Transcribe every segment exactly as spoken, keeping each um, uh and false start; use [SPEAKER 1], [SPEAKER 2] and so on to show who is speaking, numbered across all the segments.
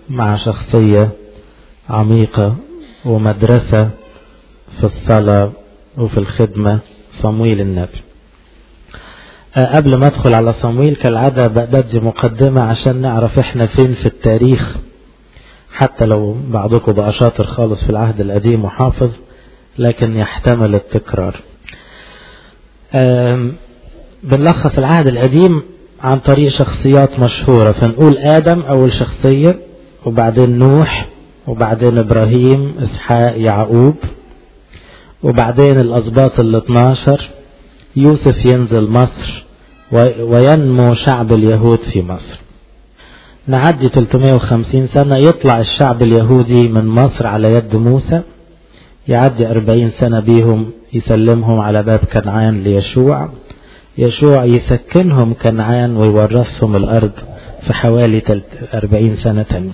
[SPEAKER 1] مع شخصية عميقة ومدرسة في الصلاة وفي الخدمة، صمويل النبي. قبل ما ادخل على صمويل كالعادة بدي مقدمة عشان نعرف احنا فين في التاريخ، حتى لو بعضكم بقى شاطر خالص في العهد القديم وحافظ، لكن يحتمل التكرار. بنلخص العهد القديم عن طريق شخصيات مشهورة، فنقول آدم أول شخصية، وبعدين نوح، وبعدين إبراهيم، إسحاق، يعقوب، وبعدين الأسباط الاثناشر، يوسف ينزل مصر وينمو شعب اليهود في مصر. نعدي ثلاثمائة وخمسين سنة يطلع الشعب اليهودي من مصر على يد موسى، يعدي أربعين سنة بيهم يسلمهم على باب كنعان ليشوع، يشوع يسكنهم كنعان ويورثهم الأرض في حوالي أربعين سنة تانية.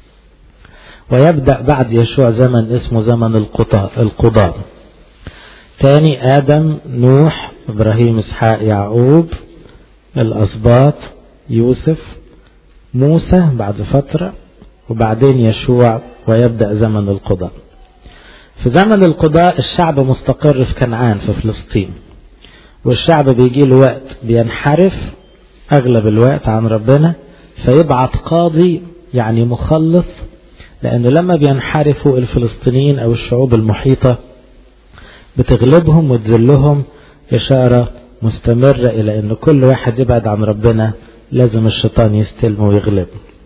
[SPEAKER 1] ويبدأ بعد يشوع زمن اسمه زمن القضاء. تاني آدم، نوح، إبراهيم، إسحاق، يعقوب، الأسباط، يوسف، موسى بعد فترة، وبعدين يشوع، ويبدأ زمن القضاء. في زمن القضاء الشعب مستقر في كنعان في فلسطين، والشعب بيجي له وقت بينحرف أغلب الوقت عن ربنا، فيبعت قاضي يعني مخلص، لأنه لما بينحرفوا الفلسطينيين أو الشعوب المحيطة بتغلبهم وتذلهم، إشارة مستمرة إلى أن كل واحد يبعد عن ربنا لازم الشيطان يستلمه ويغلبه.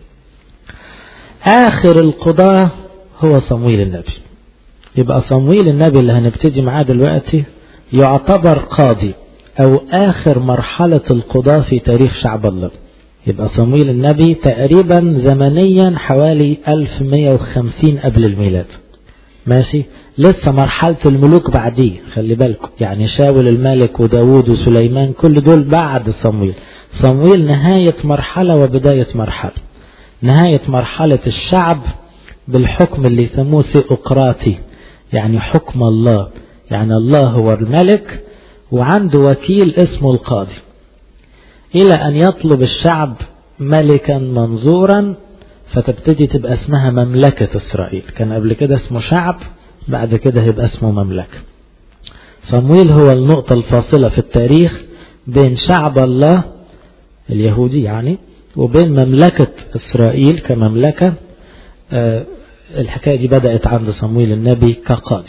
[SPEAKER 1] آخر القضاء هو صمويل النبي. يبقى صمويل النبي اللي هنبتدي معاه دلوقتي يعتبر قاضي أو آخر مرحلة القضاء في تاريخ شعب الله. يبقى صمويل النبي تقريبا زمنيا حوالي ألف ومئة وخمسين قبل الميلاد، ماشي. لسه مرحلة الملوك بعديه، خلي بالكم، يعني شاول الملك وداود وسليمان كل دول بعد صمويل. صمويل نهاية مرحلة وبداية مرحلة. نهاية مرحلة الشعب بالحكم اللي يسموه ثيوقراطي، يعني حكم الله، يعني الله هو الملك وعنده وكيل اسمه القاضي، إلى أن يطلب الشعب ملكا منظورا فتبتدي تبقى اسمها مملكة إسرائيل. كان قبل كده اسمه شعب، بعد كده هيبقى اسمه مملكة. صمويل هو النقطة الفاصلة في التاريخ بين شعب الله اليهودي يعني وبين مملكة إسرائيل كمملكة. آه الحكاية دي بدأت عند صمويل النبي كقاضي.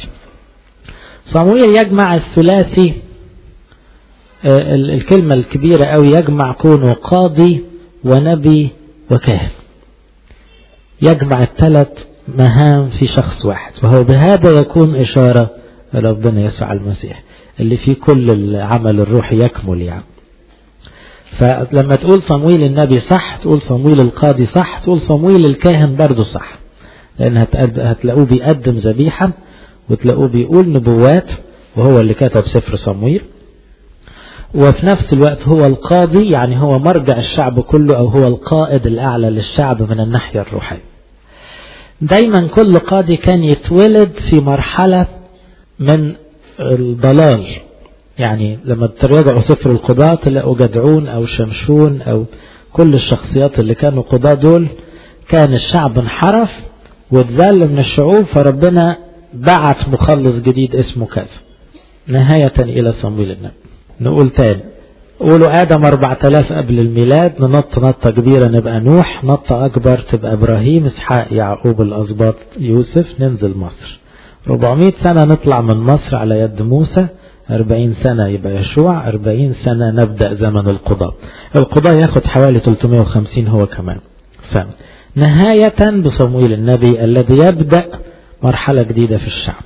[SPEAKER 1] صمويل يجمع الثلاثي، آه الكلمة الكبيرة أو يجمع كونه قاضي ونبي وكاهن، يجمع الثلاث مهام في شخص واحد، وهو بهذا يكون إشارة ربنا يسوع المسيح اللي فيه كل العمل الروحي يكمل يعني. فلما تقول صمويل النبي صح، تقول صمويل القاضي صح، تقول صمويل الكاهن برضو صح، لأن هتلاقوه بيقدم ذبيحة وتلاقوه بيقول نبوات، وهو اللي كتب سفر صمويل، وفي نفس الوقت هو القاضي، يعني هو مرجع الشعب كله أو هو القائد الأعلى للشعب من الناحية الروحية. دايما كل قاضي كان يتولد في مرحلة من الضلال، يعني لما تراجعوا سفر القضاة تلاقوا جدعون أو شمشون أو كل الشخصيات اللي كانوا قضاة دول كان الشعب انحرف واتذل من الشعوب، فربنا بعت مخلص جديد اسمه كذا، نهاية إلى صمويل النبي. نقول تاني، قولوا آدم أربعة آلاف قبل الميلاد، ننط نطة كبيرة نبقى نوح، نطة أكبر تبقى إبراهيم، إسحاق، يعقوب، الأسباط، يوسف، ننزل مصر. أربعمائة سنة نطلع من مصر على يد موسى، أربعين سنة يبقى يشوع، أربعين سنة نبدأ زمن القضاء. القضاء ياخد حوالي ثلاثمائة وخمسين هو كمان. فنهاية بصمويل النبي الذي يبدأ مرحلة جديدة في الشعب.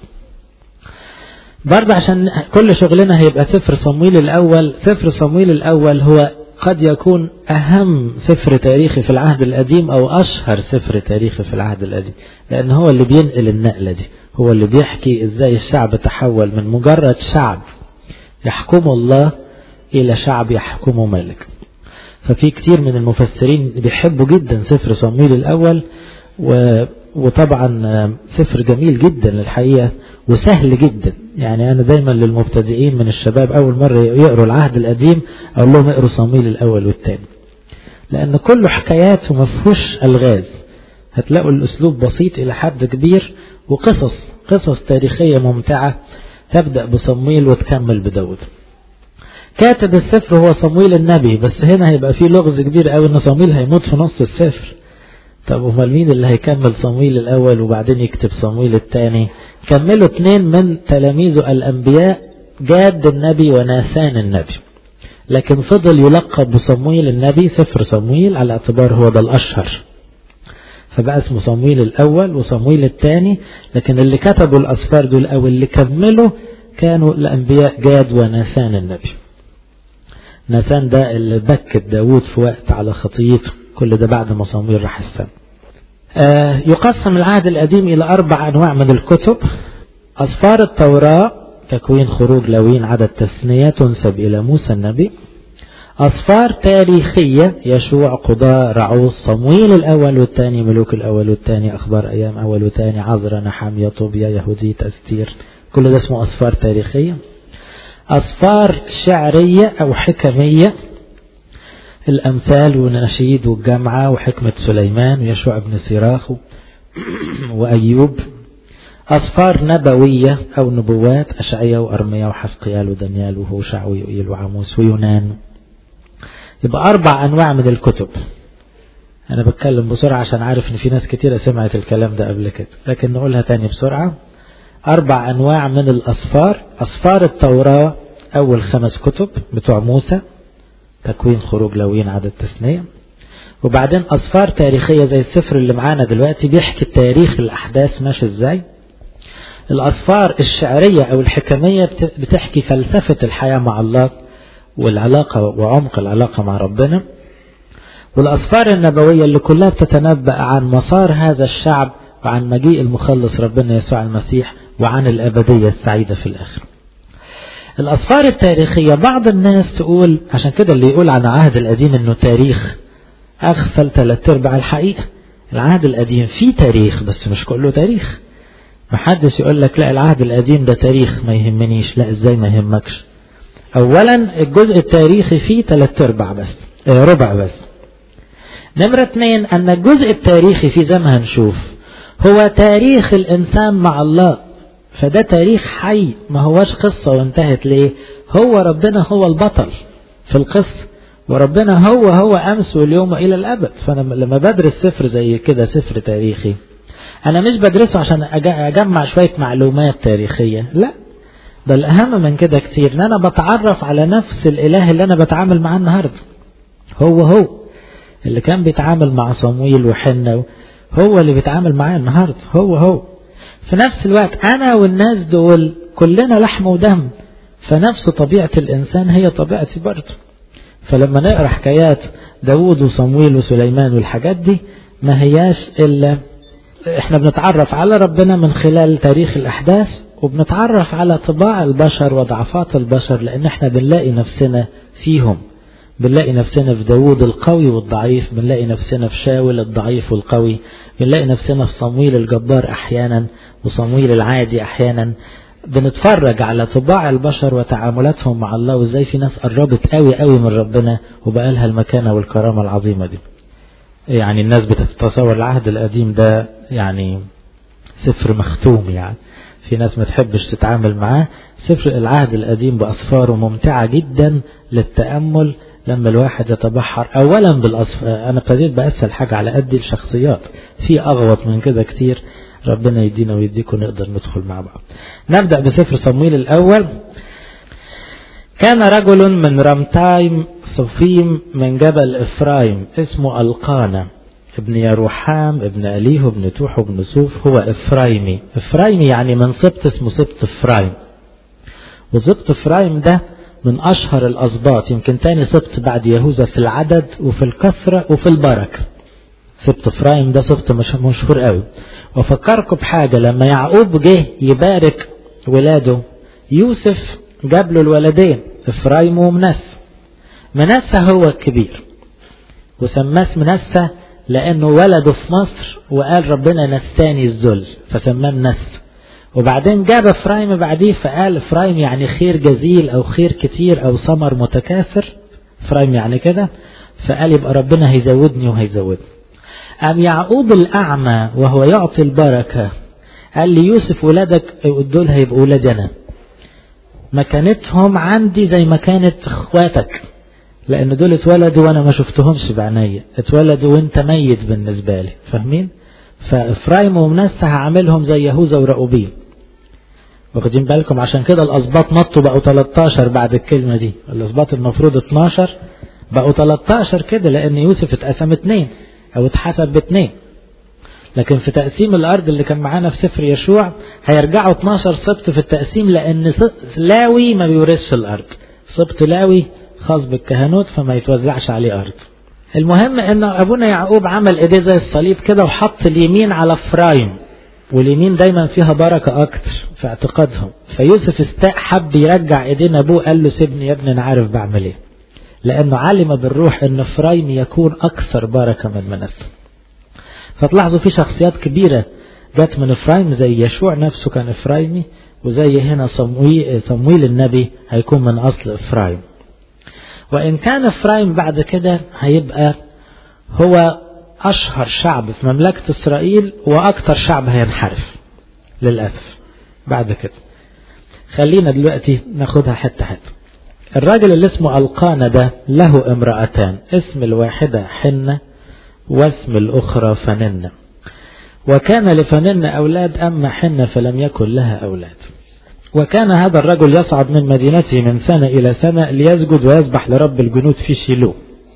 [SPEAKER 1] برضه عشان كل شغلنا هيبقى سفر صمويل الأول. سفر صمويل الأول هو قد يكون أهم سفر تاريخي في العهد القديم أو أشهر سفر تاريخي في العهد القديم، لأن هو اللي بينقل النقلة دي، هو اللي بيحكي إزاي الشعب تحول من مجرد شعب يحكم الله إلى شعب يحكمه ملك. ففي كتير من المفسرين بيحبوا جدا سفر صمويل الأول، وطبعا سفر جميل جدا الحقيقة وسهل جدا. يعني أنا دايما للمبتدئين من الشباب أول مرة يقروا العهد القديم أقول لهم اقروا صمويل الأول والثاني، لأن كله حكايات ومفهوش ألغاز، هتلاقوا الأسلوب بسيط إلى حد كبير، وقصص قصص تاريخية ممتعة تبدأ بصمويل وتكمل بداود. كاتب السفر هو صمويل النبي، بس هنا هيبقى فيه لغز كبير قوي ان صمويل هيموت في نص السفر. طب امال مين اللي هيكمل صمويل الأول وبعدين يكتب صمويل الثاني؟ كملوا اثنين من تلاميذه الأنبياء، جاد النبي وناثان النبي، لكن فضل يلقب بصمويل النبي سفر صمويل على اعتبار هو ده الأشهر، فبقى اسمه صمويل الأول وصمويل الثاني. لكن اللي كتبوا الأسفار دول أو اللي كملوا كانوا الأنبياء جاد وناثان النبي. ناثان ده اللي بكت داود في وقت على خطيته، كل ده بعد ما صمويل راح السماء. آه يقسم العهد القديم إلى أربع أنواع من الكتب: أسفار التوراة، تكوين، خروج، لاويين، عدد، تثنية، تنسب إلى موسى النبي. أسفار تاريخية: يشوع، قضاء، رعوز، صمويل الأول والثاني، ملوك الأول والثاني، أخبار أيام أول وثاني، عذرا، نحمية، طوبيا، يهودية، أستير، كل ده اسمه أسفار تاريخية. أسفار شعرية أو حكمية: الأمثال والنشيد والجامعة وحكمة سليمان ويشوع بن سيراخ وأيوب. أسفار نبوية أو نبوات: أشعيا وأرميا وحزقيال ودانيال وهوشع ويوئيل وعموس ويونان. يبقى أربع أنواع من الكتب. أنا بتكلم بسرعة عشان عارف إن في ناس كتيرة سمعت الكلام ده قبل كده، لكن نقولها تاني بسرعة. أربع أنواع من الأسفار: أسفار التوراة أول خمس كتب بتوع موسى، تكوين، خروج، لاويين، عدد، تثنية. وبعدين أسفار تاريخية زي السفر اللي معانا دلوقتي بيحكي تاريخ الأحداث ماشي إزاي. الأسفار الشعرية أو الحكمية بتحكي فلسفة الحياة مع الله والعلاقة وعمق العلاقة مع ربنا. والأسفار النبوية اللي كلها بتتنبأ عن مسار هذا الشعب وعن مجيء المخلص ربنا يسوع المسيح وعن الأبدية السعيدة في الآخر. الأسفار التاريخية بعض الناس تقول، عشان كده اللي يقول عن العهد القديم انه تاريخ أغفل ثلاث ارباع الحقيقة. العهد القديم فيه تاريخ بس مش كله تاريخ. محدش يقول لك لا العهد القديم ده تاريخ ما يهمنيش. لا، ازاي ما يهمكش؟ اولا الجزء التاريخي فيه ثلاث ارباع بس، اه ربع بس. نمرة اثنين ان الجزء التاريخي فيه زي ما هنشوف هو تاريخ الانسان مع الله، فده تاريخ حي ما هوش قصة وانتهت. ليه؟ هو ربنا هو البطل في القصة، وربنا هو هو امس واليوم الى الابد. فانا لما بدرس سفر زي كده سفر تاريخي انا مش بدرسه عشان اجمع شوية معلومات تاريخية، لا، ده الاهم من كده كتير ان انا بتعرف على نفس الاله اللي انا بتعامل معاه النهاردة. هو هو اللي كان بيتعامل مع صمويل وحنة هو اللي بيتعامل معاه النهاردة، هو هو في نفس الوقت. انا والناس دول كلنا لحم ودم، فنفس طبيعة الانسان هي طبيعتي برضه. فلما نقرأ حكايات داود وصمويل وسليمان والحاجات دي ما هياش إلا احنا بنتعرف على ربنا من خلال تاريخ الأحداث، وبنتعرف على طباع البشر وضعفات البشر، لأن احنا بنلاقي نفسنا فيهم. بنلاقي نفسنا في داود القوي والضعيف، بنلاقي نفسنا في شاول الضعيف والقوي، بنلاقي نفسنا في صمويل الجبار أحيانا وصمويل العادي أحيانا. بنتفرج على طباع البشر وتعاملاتهم مع الله، وازاي في ناس قربت قوي قوي من ربنا وبقى لها المكانة والكرامة العظيمة دي. يعني الناس بتتصور العهد القديم ده يعني سفر مختوم، يعني في ناس ما تحبش تتعامل معاه. سفر العهد القديم بأسفاره ممتعة جدا للتأمل لما الواحد يتبحر أولا بالأسفار. أنا قدير بأسهل حاجة على قد الشخصيات، في أغوط من كده كتير. ربنا يدينا ويديكم نقدر ندخل مع بعض. نبدأ بسفر صمويل الأول. كان رجل من رمتايم صفيم من جبل إفرايم اسمه القانا ابن يروحام ابن أليه ابن توح ابن سوف، هو إفرايمي. إفرايمي يعني من سبط اسمه سبط إفرايم، وسبط إفرايم ده من أشهر الأسباط، يمكن تاني سبط بعد يهوذا في العدد وفي الكثرة وفي البركة. سبط إفرايم ده سبط مشهور قوي. وفكركم بحاجة، لما يعقوب جه يبارك ولاده يوسف جاب له الولدين إفرايم ومنسى. منسى هو الكبير وسماه منسى لأنه ولده في مصر وقال ربنا نساني الذل فسماه منسى. وبعدين جاب إفرايم بعديه فقال إفرايم يعني خير جزيل أو خير كتير أو ثمر متكاثر. إفرايم يعني كده، فقال يبقى ربنا هيزودني وهيزودني. أم يعقوب الأعمى وهو يعطي البركة قال لي يوسف ولادك دول هيبقوا ولاد أنا، مكانتهم عندي زي ما كانت اخواتك، لأن دول اتولدوا وأنا ما شفتهمش بعناية، اتولدوا وانت ميت بالنسبة لي، فاهمين؟ فإفرايم ومنسى هعملهم زي يهوذا ورأوبين، واخدين بالكم؟ عشان كده الأسباط نطوا بقوا تلتاشر بعد الكلمة دي، الأسباط المفروض اتناشر بقوا تلتاشر كده، لأن يوسف اتقسم اتنين أو اتحسب باتنين، لكن في تقسيم الأرض اللي كان معانا في سفر يشوع هيرجعوا اتناشر سبط في التقسيم، لأن لاوي ما بيورثش الأرض، سبط لاوي خاص بالكهنوت فما يتوزعش عليه أرض. المهم ان ابونا يعقوب عمل ايديه زي الصليب كده وحط اليمين على إفرايم، واليمين دايما فيها بركة اكتر في اعتقادهم، فيوسف استاء حب يرجع ايدين ابوه، قال له سيبني يا ابني انا عارف بعمل ايه، لانه علم بالروح ان إفرايم يكون اكثر بركة من منسى. فتلاحظوا في شخصيات كبيرة جت من إفرايم، زي يشوع نفسه كان إفرايمي، وزي هنا صمويل, صمويل النبي هيكون من اصل إفرايم. وإن كان إفرايم بعد كده هيبقى هو أشهر شعب في مملكة إسرائيل وأكثر شعب هينحرف للأسف بعد كده. خلينا دلوقتي ناخدها حتة حتة. الراجل اللي اسمه القانا ده له امرأتان، اسم الواحدة حنة واسم الأخرى فننة، وكان لفننة أولاد أما حنة فلم يكن لها أولاد. وكان هذا الرجل يصعد من مدينته من سنة إلى سنة ليسجد ويسبح لرب الجنود في شيلو.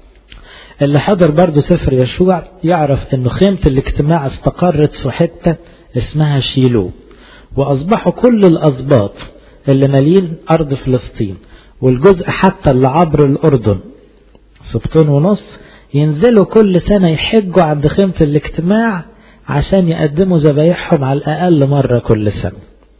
[SPEAKER 1] اللي حضر برضو سفر يشوع يعرف انه خيمة الاجتماع استقرت في حتة اسمها شيلو، واصبحوا كل الاسباط اللي مالين ارض فلسطين والجزء حتى اللي عبر الاردن سبطين ونص ينزلوا كل سنة يحجوا عند خيمة الاجتماع عشان يقدموا ذبايحهم على الاقل مرة كل سنة.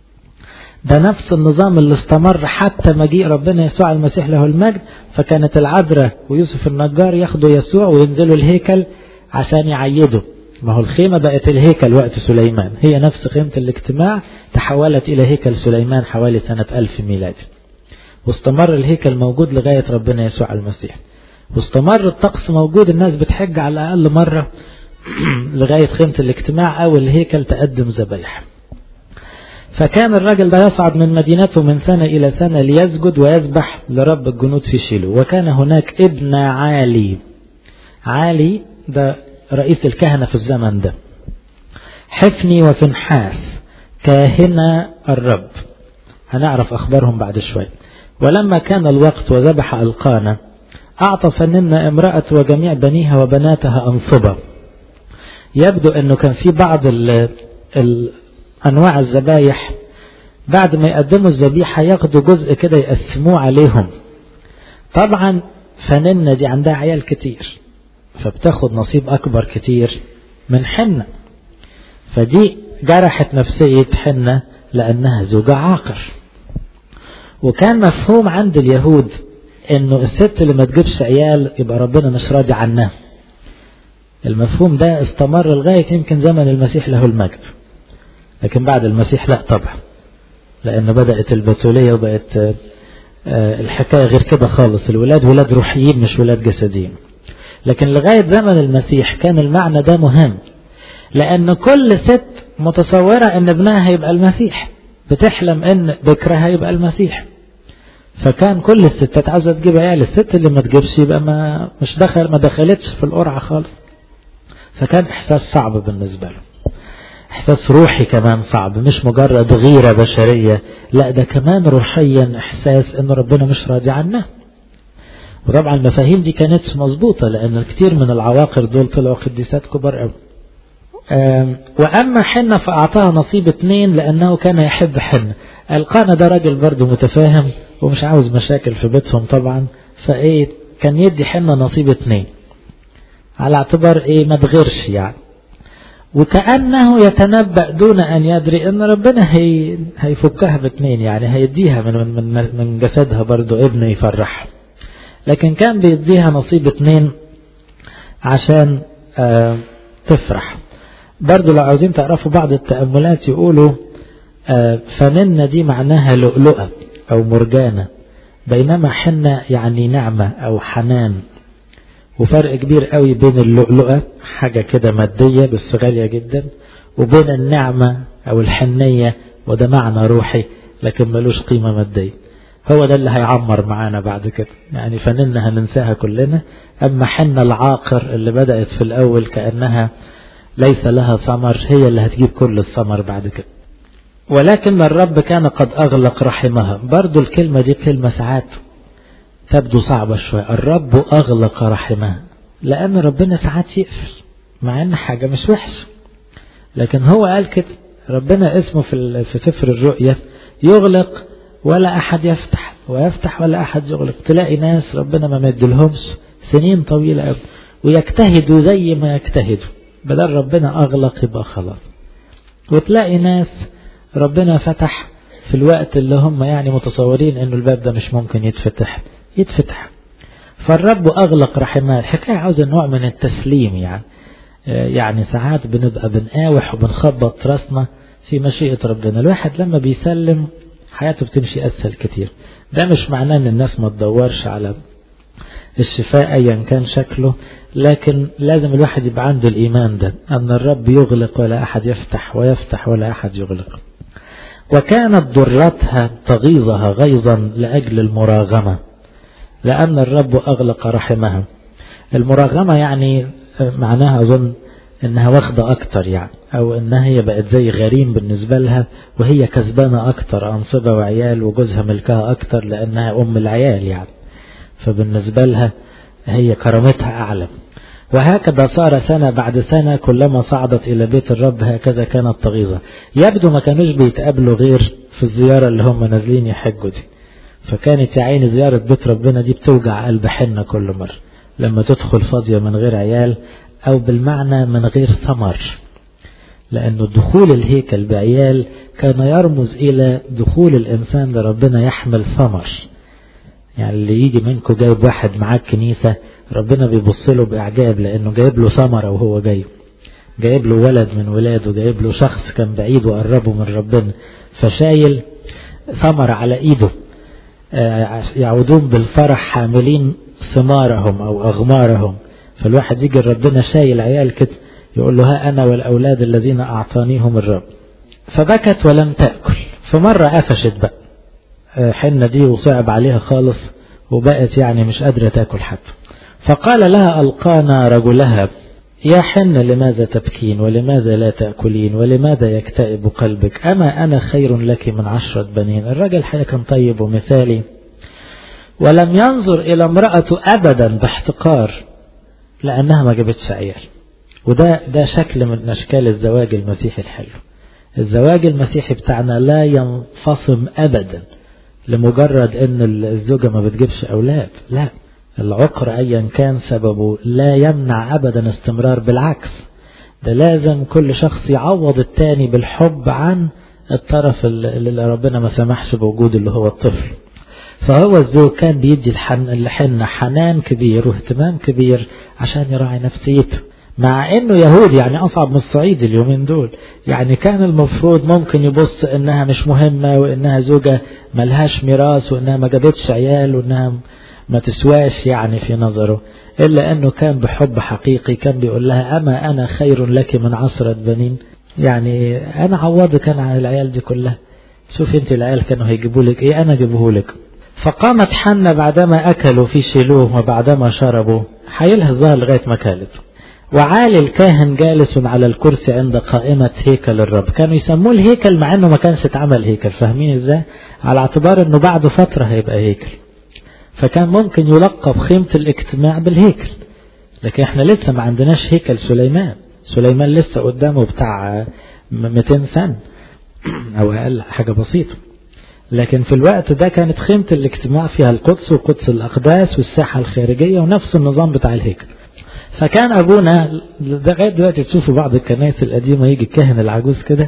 [SPEAKER 1] ده نفس النظام اللي استمر حتى مجيء ربنا يسوع المسيح له المجد، فكانت العذراء ويوسف النجار ياخدوا يسوع وينزلوا الهيكل عشان يعيدوا. ما هو الخيمة بقت الهيكل وقت سليمان، هي نفس خيمة الاجتماع تحولت إلى هيكل سليمان حوالي سنة ألف ميلادي، واستمر الهيكل موجود لغاية ربنا يسوع المسيح، واستمر الطقس موجود، الناس بتحج على الأقل مرة لغاية خيمة الاجتماع أو الهيكل تقدم ذبايح. فكان الرجل ده يصعد من مدينته من سنة إلى سنة ليسجد ويسبح لرب الجنود في شيلو. وكان هناك ابن عالي، عالي ده رئيس الكهنة في الزمن ده، حفني وفنحاس كاهن الرب، هنعرف أخبارهم بعد شوي. ولما كان الوقت وذبح القانا أعطى فننة امرأة وجميع بنيها وبناتها أنصبة. يبدو أنه كان في بعض ال ال أنواع الذبايح بعد ما يقدموا الذبيحة ياخدوا جزء كده يقسموه عليهم. طبعا فننة دي عندها عيال كتير فبتاخد نصيب أكبر كتير من حنة، فدي جرحت نفسية حنة لأنها زوجة عاقر. وكان مفهوم عند اليهود إنه الست اللي ما تجيبش عيال يبقى ربنا مش راضي عنها. المفهوم ده استمر لغاية يمكن زمن المسيح له المجد، لكن بعد المسيح لا طبعا، لأنه بدأت البتولية وبقت الحكاية غير كده خالص، الولاد ولاد روحيين مش ولاد جسديين. لكن لغاية زمن المسيح كان المعنى ده مهم، لأن كل ست متصورة أن ابنها هيبقى المسيح، بتحلم أن بكرها هيبقى المسيح، فكان كل الستات عاوزة تجيب عيال، الست اللي ما تجيبش يبقى ما مش دخل ما دخلتش في القرعة خالص. فكان إحساس صعب بالنسبة له، إحساس روحي كمان صعب، مش مجرد غيرة بشرية، لا ده كمان روحيا إحساس أن ربنا مش راضي عنه. وطبعا المفاهيم دي كانت مظبوطة، لأن الكثير من العواقر دول طلعوا قديسات كبار قوي. وأما حنة فأعطاها نصيب اتنين لأنه كان يحب حنة. القانا ده راجل برضه متفاهم ومش عاوز مشاكل في بيتهم طبعا، فإيه كان يدي حنة نصيب اتنين على اعتبار إيه ما تغيرش يعني، وكأنه يتنبأ دون أن يدري أن ربنا هي هيفكها باتنين، يعني هيديها من من من جسدها برضه ابنه يفرح، لكن كان بيديها نصيب اتنين عشان آه تفرح. برضو لو عاوزين تعرفوا بعض التأملات يقولوا آه فننة دي معناها لؤلؤة أو مرجانة، بينما حنة يعني نعمة أو حنان. وفرق كبير قوي بين اللؤلؤة حاجة كده مادية بس غالية جدا، وبين النعمة أو الحنية وده معنى روحي لكن ملوش قيمة مادية. هو ده اللي هيعمر معانا بعد كده، يعني فننا هننساها كلنا. أما حنة العاقر اللي بدأت في الأول كأنها ليس لها ثمر، هي اللي هتجيب كل الثمر بعد كده. ولكن الرب كان قد أغلق رحمها. برضو الكلمة دي كلمة ساعات تبدو صعبة شوية، الرب أغلق رحمها، لأن ربنا ساعات يقفل مع أن حاجة مش وحش، لكن هو قال كده. ربنا اسمه في في سفر الرؤيا يغلق ولا أحد يفتح، ويفتح ولا أحد يغلق. تلاقي ناس ربنا ما مدلهمش سنين طويلة قوي ويجتهدوا زي ما يجتهدوا، بدل ربنا أغلق يبقى خلاص. وتلاقي ناس ربنا فتح في الوقت اللي هم يعني متصورين انه الباب ده مش ممكن يتفتح يتفتح. فالرب أغلق رحمه. الحكاية عاوزة نوع من التسليم، يعني يعني ساعات بنبقى بنقاوح وبنخبط راسنا في مشيئة ربنا. الواحد لما بيسلم حياته بتمشي أسهل كتير. ده مش معناه ان الناس ما تدورش على الشفاء ايا كان شكله، لكن لازم الواحد يبقى عنده الإيمان ده أن الرب يغلق ولا أحد يفتح، ويفتح ولا أحد يغلق. وكانت ضرتها تغيظها غيظا لأجل المراغمة، لأن الرب أغلق رحمها. المراغمة يعني معناها أظن أنها واخدة أكتر، يعني أو أنها هي بقت زي غريم بالنسبة لها، وهي كسبانة أكتر أنصبة وعيال، وجوزها ملكها أكتر لأنها أم العيال يعني، فبالنسبة لها هي كرامتها أعلى. وهكذا صار سنة بعد سنة، كلما صعدت إلى بيت الرب هكذا كانت تغيظة. يبدو ما كانوش بيتقابلوا غير في الزيارة اللي هم نازلين يحجوا دي، فكانت يا عيني زيارة بيت ربنا دي بتوجع قلب حنة كل مرة لما تدخل فاضية من غير عيال، أو بالمعنى من غير ثمر، لأنه دخول الهيكل بعيال كان يرمز إلى دخول الإنسان لربنا يحمل ثمر. يعني اللي يجي منكم جايب واحد معاه الكنيسة، ربنا بيبص له بإعجاب لأنه جايب له ثمرة وهو جاي، جايب له ولد من ولاده، جايب له شخص كان بعيد وقربه من ربنا، فشايل ثمرة على إيده. يعودون بالفرح حاملين ثمارهم أو أغمارهم. فالواحد يجي ربنا شايل عيال كده، يقول له ها أنا والأولاد الذين أعطانيهم الرب. فبكت ولم تأكل. فمرة قفشت بقى حنة دي وصعب عليها خالص، وبقت يعني مش قادرة تأكل حتى. فقال لها ألقانا رجلها يا حنة لماذا تبكين ولماذا لا تأكلين ولماذا يكتئب قلبك؟ أما أنا خير لك من عشرة بنين. الرجل حقيقة كان طيب ومثالي، ولم ينظر إلى امرأته أبدا باحتقار لأنها ما جابتش عيال. وده ده شكل من أشكال الزواج المسيحي الحلو. الزواج المسيحي بتاعنا لا ينفصم أبدا لمجرد أن الزوجة ما بتجيبش أولاد، لا، العقر أيا كان سببه لا يمنع أبدا استمرار، بالعكس ده لازم كل شخص يعوض التاني بالحب عن الطرف اللي ربنا ما سمحش بوجود اللي هو الطفل. فهو الزوج كان بيدي الحنة حنان كبير واهتمام كبير عشان يراعي نفسيته، مع انه يهود يعني اصعب من الصعيد اليومين دول. يعني كان المفروض ممكن يبص انها مش مهمة، وانها زوجة ملهاش ميراث، وانها ما جابتش عيال، وانها ما تسواش يعني في نظره، إلا أنه كان بحب حقيقي كان بيقول لها أما أنا خير لك من عشرة بنين. يعني أنا عوضك أنا عن العيال دي كلها، شوف أنت العيال كانوا هيجيبوا لك إيه أنا جيبه لك. فقامت حنة بعدما أكلوا في شيلوه وبعدما شربوا، حيلها الظهر لغاية ما كالت. وعالي الكاهن جالس على الكرسي عند قائمة هيكل الرب. كانوا يسموه الهيكل مع أنه ما كانش اتعمل هيكل، فاهمين إزاي؟ على اعتبار أنه بعد فترة هيبقى هيكل، فكان ممكن يلقب خيمة الاجتماع بالهيكل. لكن احنا لسه ما عندناش هيكل سليمان. سليمان لسه قدامه بتاع مئتين سنة او اقل حاجة بسيطة. لكن في الوقت ده كانت خيمة الاجتماع فيها القدس وقدس الاقداس والساحة الخارجية ونفس النظام بتاع الهيكل. فكان ابونا لغاية دلوقتي تشوفوا بعض الكنائس القديمة يجي الكاهن العجوز كده،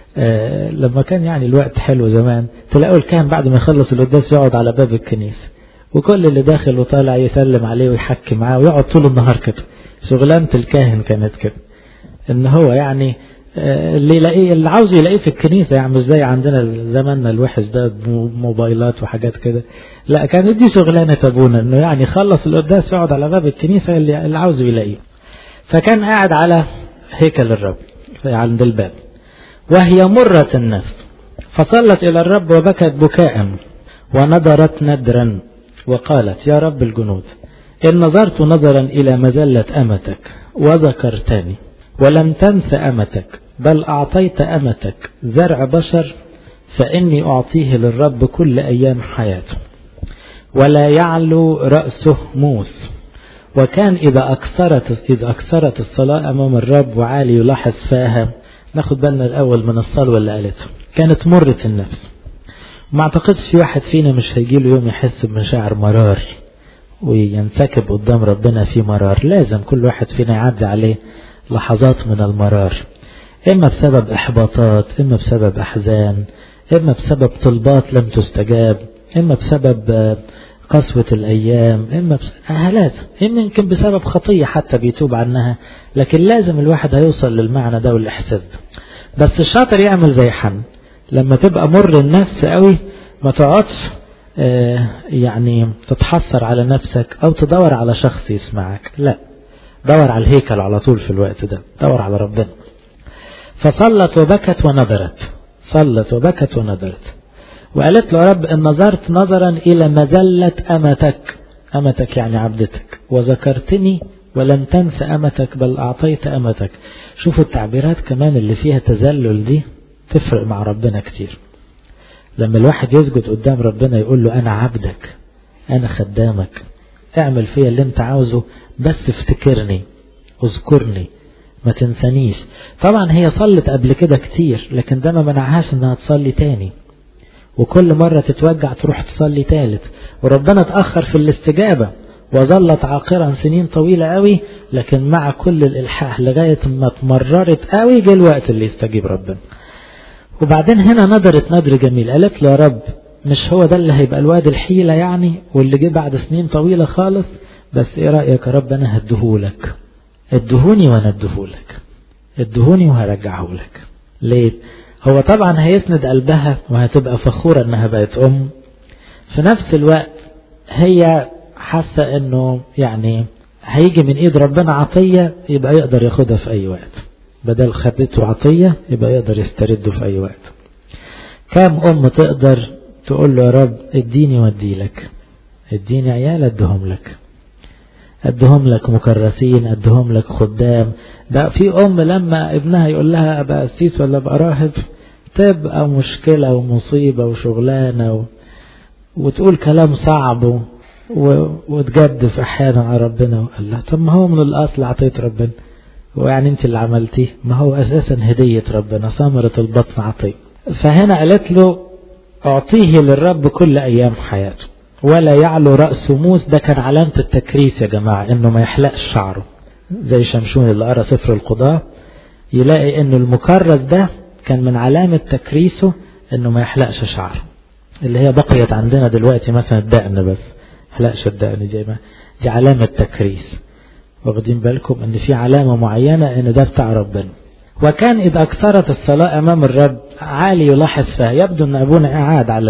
[SPEAKER 1] آه لما كان يعني الوقت حلو زمان، تلاقوا الكاهن بعد ما يخلص القداس يقعد على باب الكنيسة، وكل اللي داخل وطالع يسلم عليه ويحكي معاه ويقعد طول النهار كده. شغلانة الكاهن كانت كده، ان هو يعني اللي يلاقيه اللي عاوز يلاقيه في الكنيسة، يعني مش زي عندنا زماننا الوحش ده موبايلات وحاجات كده. لا، كانت دي شغلانة ابونا، انه يعني يخلص القداس يقعد على باب الكنيسة اللي, اللي عاوزه يلاقيه. فكان قاعد على هيكل الرب عند الباب وهي مرة النفس، فصلت إلى الرب وبكت بكاء ونظرت ندرا وقالت: يا رب الجنود، إن نظرت نظرا إلى مذلة أمتك وذكرتني ولم تنس أمتك، بل أعطيت أمتك زرع بشر، فإني أعطيه للرب كل أيام حياته ولا يعلو رأسه موس. وكان إذا أكثرت, إذا أكثرت الصلاة أمام الرب وعالي يلاحظ فاها. ناخد بالنا الأول من الصلوة اللي قالتها، كانت مرة النفس. ما اعتقدش في واحد فينا مش هيجيله يوم يحس بمشاعر مرار وينسكب قدام ربنا في مرار. لازم كل واحد فينا يعدي عليه لحظات من المرار، إما بسبب إحباطات، إما بسبب أحزان، إما بسبب طلبات لم تستجاب، إما بسبب قسوة الأيام، إما بسبب إما يمكن بسبب خطية حتى بيتوب عنها. لكن لازم الواحد هيوصل للمعنى ده والإحساس ده. بس الشاطر يعمل زي حن، لما تبقى مر النفس قوي ما تقعدش آه يعني تتحسر على نفسك أو تدور على شخص يسمعك. لا، دور على الهيكل على طول في الوقت ده، دور على ربنا. فصلت وبكت ونظرت، صلت وبكت ونظرت وقالت له: يا رب، إن نظرت نظرا إلى مذلة أمتك، أمتك يعني عبدتك، وذكرتني ولم تنس أمتك، بل أعطيت أمتك. شوفوا التعبيرات كمان اللي فيها تذلل دي تفرق مع ربنا كتير. لما الواحد يسجد قدام ربنا يقول له: أنا عبدك، أنا خدامك، اعمل فيا اللي انت عاوزه، بس افتكرني، اذكرني، ما تنسانيش. طبعا هي صلت قبل كده كتير، لكن ده ما منعهاش انها تصلي تاني، وكل مرة تتوجع تروح تصلي تالت، وربنا تأخر في الاستجابة وظلت عاقرا سنين طويلة قوي. لكن مع كل الإلحاح لغاية ما تمررت قوي جه الوقت اللي يستجيب ربنا. وبعدين هنا نظرت نظر جميل، قالت له: يا رب، مش هو ده اللي هيبقى الواد الحيلة يعني واللي جه بعد سنين طويلة خالص، بس ايه رأيك يا رب، انا هديهولك، ادهوني وانا اديهولك، ادهوني وهرجعهولك. ليه؟ هو طبعا هيسند قلبها وهتبقى فخورة انها بقت ام. في نفس الوقت هي حاسة انه يعني هيجي من ايد ربنا عطية يبقى يقدر ياخدها في اي وقت، بدل خدته عطية يبقى يقدر يسترده في اي وقت. كام ام تقدر تقول له: يا رب اديني وادي لك، اديني عيال ادهم لك، ادهم لك مكرسين، ادهم لك خدام. ده في ام لما ابنها يقول لها ابقى قسيس ولا ابقى راهب تبقى مشكلة ومصيبة وشغلانة و... وتقول كلام صعب و... و... وتجدف احيانا على ربنا. وقال لها: طب ما هو من الاصل عطيت ربنا، ويعني انت اللي عملتيه، ما هو اساسا هدية ربنا، ثمرة البطن عطية. فهنا قالت له: اعطيه للرب كل ايام حياته ولا يعلو رأسه موس. ده كان علامة التكريس يا جماعة، انه ما يحلقش شعره، زي شمشون اللي قرأ سفر القضاء يلاقي انه المكرس ده كان من علامة تكريسه انه ما يحلقش شعره، اللي هي بقيت عندنا دلوقتي مثلا الدقن، بس حلقش الدقن دي, ما دي علامة تكريس. واخدين بالكم ان في علامة معينة ان ده بتاع ربنا. وكان اذا اكثرت الصلاة امام الرب عالي يلاحظ فيها. يبدو ان ابونا قاعد على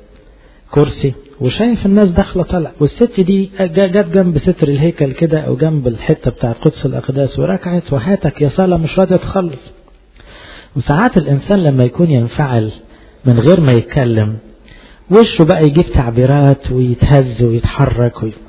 [SPEAKER 1] الكرسي وشايف الناس داخله طلع، والست دي جت جنب ستر الهيكل كده او جنب الحته بتاع قدس الاقداس وركعت، وهاتك يا صلاه مش راضيه تخلص. وساعات الانسان لما يكون ينفعل من غير ما يتكلم وشه بقى يجيب تعبيرات ويتهز ويتحرك وي...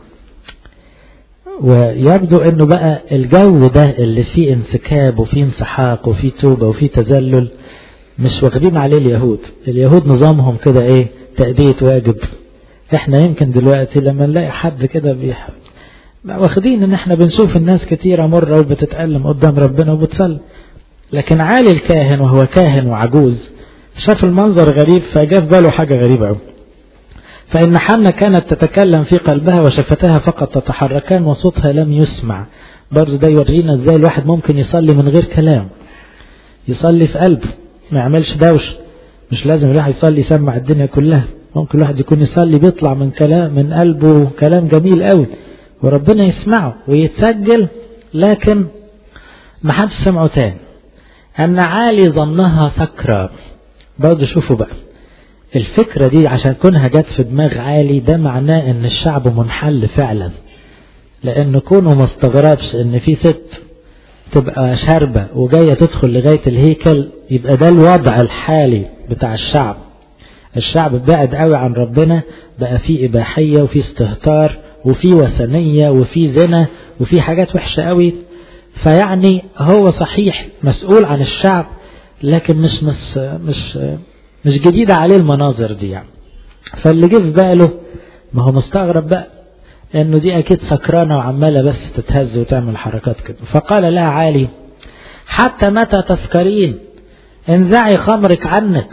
[SPEAKER 1] ويبدو انه بقى الجو ده اللي فيه انسكاب وفيه انسحاق وفيه توبه وفيه تذلل مش واخدين عليه اليهود. اليهود نظامهم كده ايه؟ تأدية واجب. احنا يمكن دلوقتي لما نلاقي حد كده بيح... واخدين ان احنا بنشوف الناس كتيرة مرة وبتتألم قدام ربنا وبتصلي، لكن عالي الكاهن وهو كاهن وعجوز شاف المنظر غريب فجاء في باله حاجة غريبة. فإن حنة كانت تتكلم في قلبها وشفتها فقط تتحركان وصوتها لم يسمع. برضو ده يورينا ازاي الواحد ممكن يصلي من غير كلام، يصلي في قلبه ما يعملش دوش. مش لازم الواحد يصلي يسمع الدنيا كلها، ممكن الواحد يكون يصلي بيطلع من كلام من قلبه كلام جميل قوي وربنا يسمعه ويتسجل، لكن ما حدش سمعه تاني. أن عالي ظنها سكرة. برضو شوفوا بقى الفكرة دي عشان كونها جت في دماغ عالي ده معناه ان الشعب منحل فعلا، لان كونه ما استغربش ان في ست تبقى شاربة وجاية تدخل لغاية الهيكل، يبقى ده الوضع الحالي بتاع الشعب. الشعب بعد قوي عن ربنا، بقى فيه إباحية وفي استهتار وفي وثنية وفي زنا وفي حاجات وحشة قوي. فيعني هو صحيح مسؤول عن الشعب، لكن مش مش مش مش جديدة عليه المناظر دي يعني. فاللي جه في باله ما هو مستغرب بقى انه دي اكيد سكرانة وعمالة بس تتهز وتعمل حركات كده. فقال لها عالي حتى متى تسكرين؟ انزعي خمرك عنك.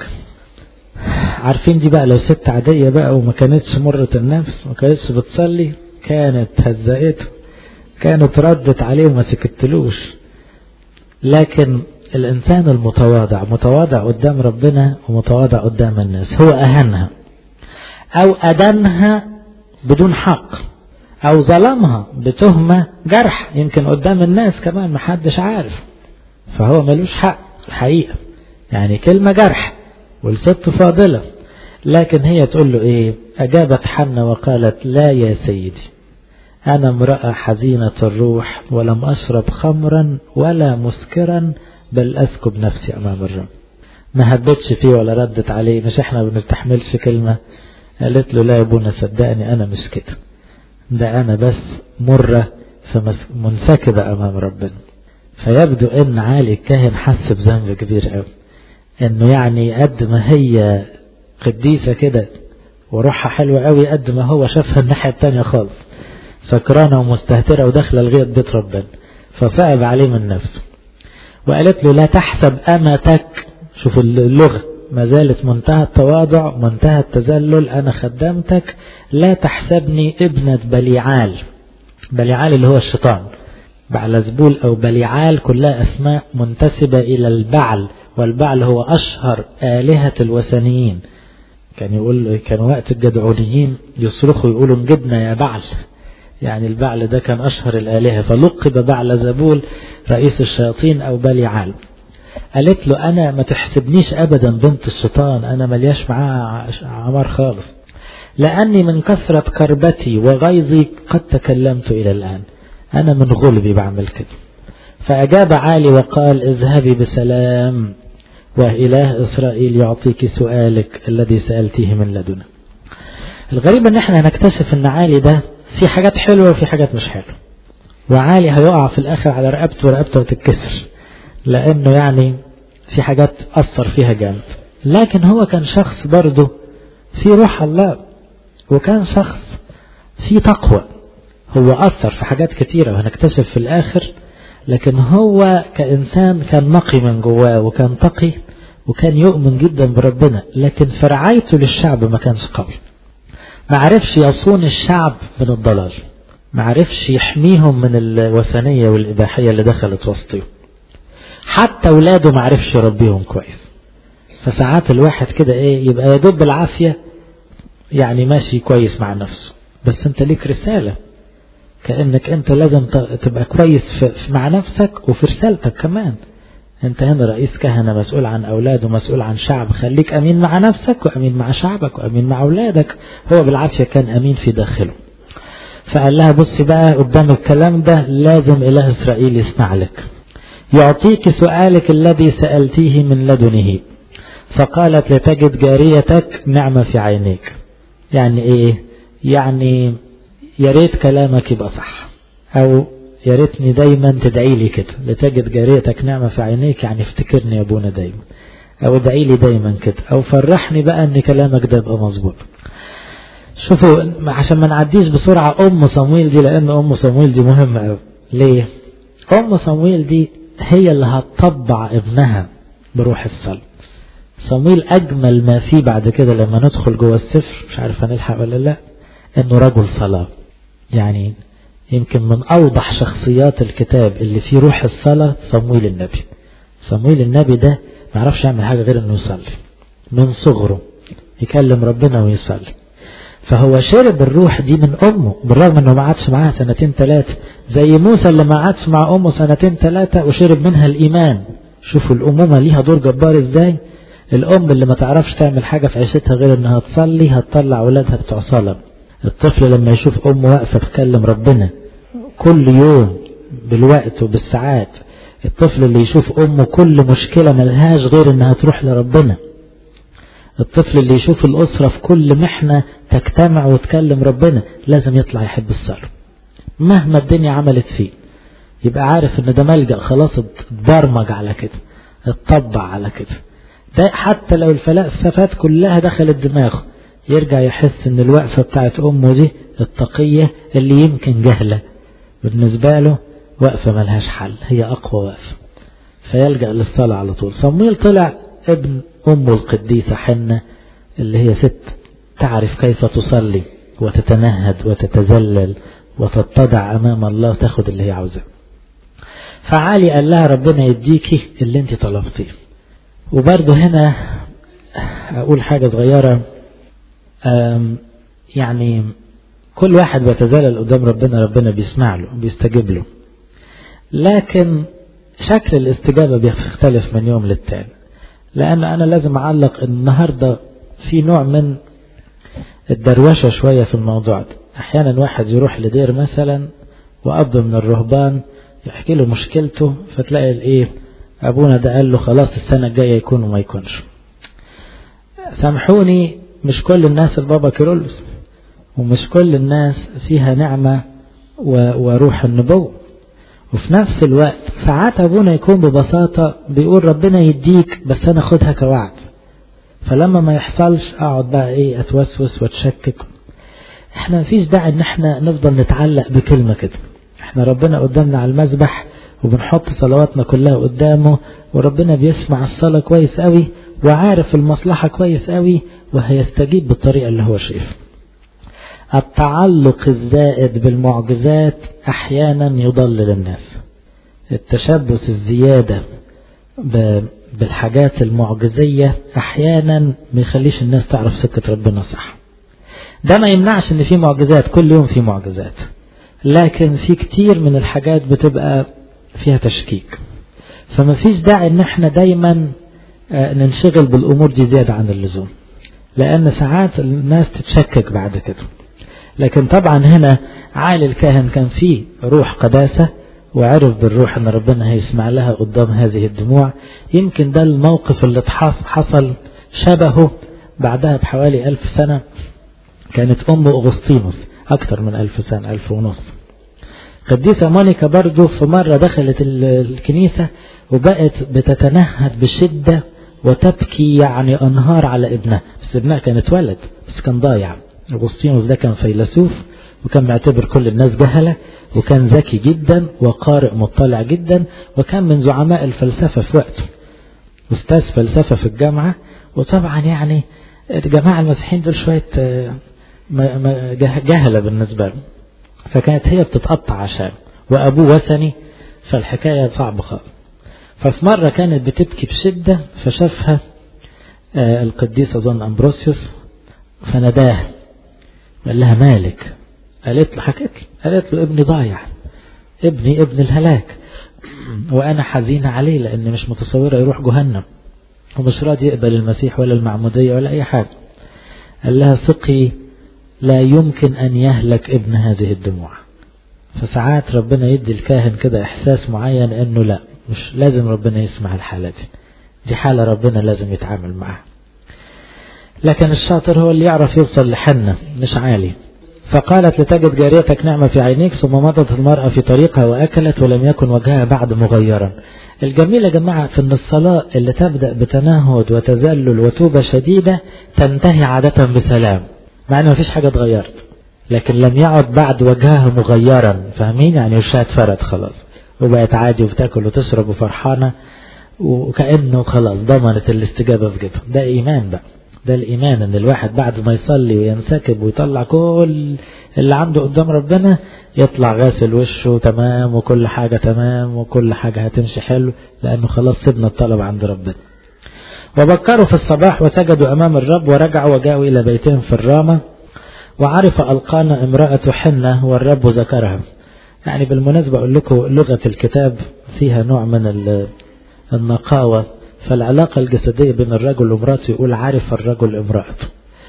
[SPEAKER 1] عارفين دي بقى لو ست عادية بقى وما كانتش مرة النفس ما كانتش بتصلي كانت هزقته، كانت ردت عليه وما سكتلوش. لكن الإنسان المتواضع متواضع قدام ربنا ومتواضع قدام الناس، هو أهنها أو أدنها بدون حق أو ظلمها بتهمة جرح يمكن قدام الناس كمان محدش عارف، فهو ملوش حق الحقيقة، يعني كلمة جرح والست فاضلة. لكن هي تقول له إيه؟ أجابت حنة وقالت لا يا سيدي، أنا امرأة حزينة الروح ولم أشرب خمرا ولا مسكرا بل أسكب نفسي أمام الرب. ما هبتش فيه ولا ردت عليه، مش احنا بنستحملش كلمة. قالت له لا يا ابونا صدقني أنا مش كده، ده أنا بس مرة منسكبة أمام ربنا. فيبدو أن عالي الكاهن حس بذنب كبير قوي، أنه يعني قد ما هي قديسة كده وروحها حلوة قوي قد ما هو شافها الناحية التانية خالص سكرانة ومستهترة وداخلة لغاية بيت ربنا. فصعب عليه من نفسه وقالت له لا تحسب أمتك. شوف اللغة ما زالت منتهى التواضع منتهى التذلل، أنا خدمتك لا تحسبني ابنة بليعال. بليعال اللي هو الشيطان، بعلزبول أو بليعال كلها أسماء منتسبة إلى البعل، والبعل هو أشهر آلهة الوثنيين. كان يقول كان وقت الجدعونيين يصرخوا يقولوا انجدنا يا بعل، يعني البعل ده كان أشهر الآلهة، فلقب بعلزبول رئيس الشياطين أو بليعال. قالت له أنا ما تحسبنيش أبدا بنت الشيطان، أنا ملياش معاه عمار خالص، لأني من كثرة كربتي وغيظي قد تكلمت إلى الآن، أنا من غلبي بعمل كده. فأجاب عالي وقال اذهبي بسلام وإله إسرائيل يعطيك سؤالك الذي سألتيه من لدنا. الغريب ان احنا هنكتشف ان عالي ده في حاجات حلوة وفي حاجات مش حلوة، وعالي هيقع في الآخر على رقبته ورقبته تتكسر، لأنه يعني في حاجات أثر فيها جامد. لكن هو كان شخص برضه في روح الله، وكان شخص في تقوى، هو أثر في حاجات كتيرة وهنكتشف في الآخر. لكن هو كإنسان كان نقي من جواه وكان تقي وكان يؤمن جدا بربنا، لكن في رعايته للشعب ما كانش قوي، ما عرفش يصون الشعب من الضلال، ما عرفش يحميهم من الوثنية والإباحية اللي دخلت وسطهم، حتى أولاده ما عرفش يربيهم كويس. فساعات الواحد كده إيه يبقى يدب العافية، يعني ماشي كويس مع نفسه، بس أنت ليك رسالة، كأنك أنت لازم تبقى كويس مع نفسك وفي رسالتك كمان. أنت هنا رئيس كهنة مسؤول عن أولاد ومسؤول عن شعب، خليك أمين مع نفسك وأمين مع شعبك وأمين مع أولادك. هو بالعافية كان أمين في داخله. فقال لها بصي بقى قدام الكلام ده لازم إله إسرائيل يسمع لك، يعطيك سؤالك الذي سألتيه من لدنه. فقالت لتجد جاريتك نعمة في عينيك. يعني إيه؟ يعني يا ريت كلامك يبقى صح، أو يا ريتني دايما تدعي لي كده، لتجد جاريتك نعمة في عينيك، يعني افتكرني يا ابونا دايما، أو ادعي لي دايما كده، أو فرحني بقى ان كلامك ده يبقى مظبوط. شوفوا عشان ما نعديش بسرعة أم صمويل دي، لأن أم صمويل دي مهمة أوي. ليه؟ أم صمويل دي هي اللي هتطبع ابنها بروح الصلاة. صمويل أجمل ما فيه بعد كده لما ندخل جوه السفر، مش عارف هنلحق ولا لا، إنه رجل صلاة. يعني يمكن من أوضح شخصيات الكتاب اللي فيه روح الصلاة صمويل النبي. صمويل النبي ده ما عرفش يعمل حاجة غير إنه يصلي من صغره، يكلم ربنا ويصلي. فهو شرب الروح دي من أمه، بالرغم إنه ما عادش معاها سنتين ثلاثة، زي موسى اللي ما عادش مع أمه سنتين ثلاثة وشرب منها الإيمان، شوفوا الأمومة ليها دور جبار ازاي. الأم اللي ما تعرفش تعمل حاجة في عيشتها غير انها تصلي هتطلع أولادها بتوع صلاة. الطفل لما يشوف أمه واقفة تكلم ربنا كل يوم بالوقت وبالساعات، الطفل اللي يشوف أمه كل مشكلة ملهاش غير انها تروح لربنا، الطفل اللي يشوف الأسرة في كل محنة تجتمع وتكلم ربنا، لازم يطلع يحب الصلاة مهما الدنيا عملت فيه. يبقى عارف ان ده ملجأ، خلاص اتبرمج على كده، اتطبع على كده. ده حتى لو الفلسفات كلها دخلت دماغه يرجع يحس ان الوقفة بتاعت امه دي التقية اللي يمكن جهلة بالنسبة له، وقفة ملهاش حل، هي اقوى وقفة، فيلجأ للصلاة على طول. صمويل طلع ابن امه القديسة حنة اللي هي ست تعرف كيف تصلي وتتنهد وتتذلل وتتضع امام الله، تاخد اللي هي عاوزاه. فعالي قال لها ربنا يديكي اللي انت طلبتيه. وبرضه هنا اقول حاجة صغيرة، يعني كل واحد بيتذلل قدام ربنا ربنا بيسمع له بيستجيب له، لكن شكل الاستجابة بيختلف من يوم للتاني. لان انا لازم اعلق النهاردة في نوع من الدروشة شوية في الموضوع ده. احيانا واحد يروح لدير مثلا واب من الرهبان يحكي له مشكلته، فتلاقي الايه ابونا ده قال له خلاص السنة الجاية يكون وما يكونش. سامحوني مش كل الناس البابا كيرلس، ومش كل الناس فيها نعمة وروح النبوة. وفي نفس الوقت ساعات ابونا يكون ببساطة بيقول ربنا يديك بس انا خدها كوعد، فلما ما يحصلش اقعد بقى ايه اتوسوس واتشكك. احنا مفيش داعي ان احنا نفضل نتعلق بكلمة كده. احنا ربنا قدامنا على المذبح وبنحط صلواتنا كلها قدامه، وربنا بيسمع الصلاة كويس قوي وعارف المصلحة كويس قوي وهيستجيب بالطريقة اللي هو شايف. التعلق الزائد بالمعجزات احيانا يضلل الناس. التشبث الزيادة بالحاجات المعجزية احيانا ما يخليش الناس تعرف سكة ربنا صح. ده ما يمنعش ان في معجزات، كل يوم في معجزات، لكن في كتير من الحاجات بتبقى فيها تشكيك. فما فيش داعي ان احنا دايما ننشغل بالامور دي زيادة عن اللزوم، لان ساعات الناس تتشكك بعد كده. لكن طبعا هنا عالي الكاهن كان فيه روح قداسة وعرف بالروح ان ربنا هيسمع لها قدام هذه الدموع. يمكن ده الموقف اللي حصل شبهه بعدها بحوالي ألف سنة، كانت ام اغسطينوس اكتر من ألف سنة، ألف ونص. قديسة مونيكا برضو في مرة دخلت الكنيسة وبقت بتتنهد بشدة وتبكي يعني انهار على ابنها، بس ابنها كان اتولد بس كان ضايع. اغسطينوس ده كان فيلسوف وكان معتبر كل الناس جهلة، وكان ذكي جدا وقارئ مطلع جدا، وكان من زعماء الفلسفة في وقته، أستاذ فلسفة في الجامعة. وطبعا يعني الجماعة المسيحيين دول شوية جهلة بالنسبة له، فكانت هي بتتقطع عشان وأبوه وثني، فالحكاية صعبة خالص. ففي مرة كانت بتبكي بشدة فشافها القديس أظن أمبروسيوس فنداه قال لها مالك؟ قالت له حكيت قالت له ابني ضايع، ابني ابن الهلاك، وأنا حزينة عليه لأن مش متصورة يروح جهنم ومش راضي يقبل المسيح ولا المعمودية ولا أي حاجة. قال لها ثقي لا يمكن أن يهلك ابن هذه الدموع. فساعات ربنا يدي الكاهن كده إحساس معين أنه لا، مش لازم ربنا يسمع الحالة دي، دي حالة ربنا لازم يتعامل معها. لكن الشاطر هو اللي يعرف يوصل لحنة مش عالي. فقالت لتجد جاريتك نعمة في عينيك، ثم مضت المرأة في طريقها وأكلت ولم يكن وجهها بعد مغيرا. الجميل يا جماعة في أن الصلاة اللي تبدأ بتنهد وتذلل وتوبة شديدة تنتهي عادة بسلام، مع أنه مفيش حاجة اتغيرت، لكن لم يعد بعد وجهها مغيرا. فاهمين؟ يعني وشها اتفرد خلاص وبقت عادي وبتاكل وتشرب وفرحانة وكأنه خلاص ضمنت الاستجابة في جبهة. ده إيمان بقى، ده الإيمان أن الواحد بعد ما يصلي وينسكب ويطلع كل اللي عنده قدام ربنا يطلع غاسل وشه تمام وكل حاجة تمام وكل حاجة هتمشي حلو، لأنه خلاص سيبنا الطلب عند ربنا. وبكروا في الصباح وسجدوا أمام الرب ورجعوا وجاءوا إلى بيتهم في الرامة، وعرف ألقانا امرأة حنة والرب ذكرها. يعني بالمناسبة أقول لكم لغة الكتاب فيها نوع من النقاوة. فالعلاقة الجسدية بين الرجل ومراته يقول عارف الرجل امرأته،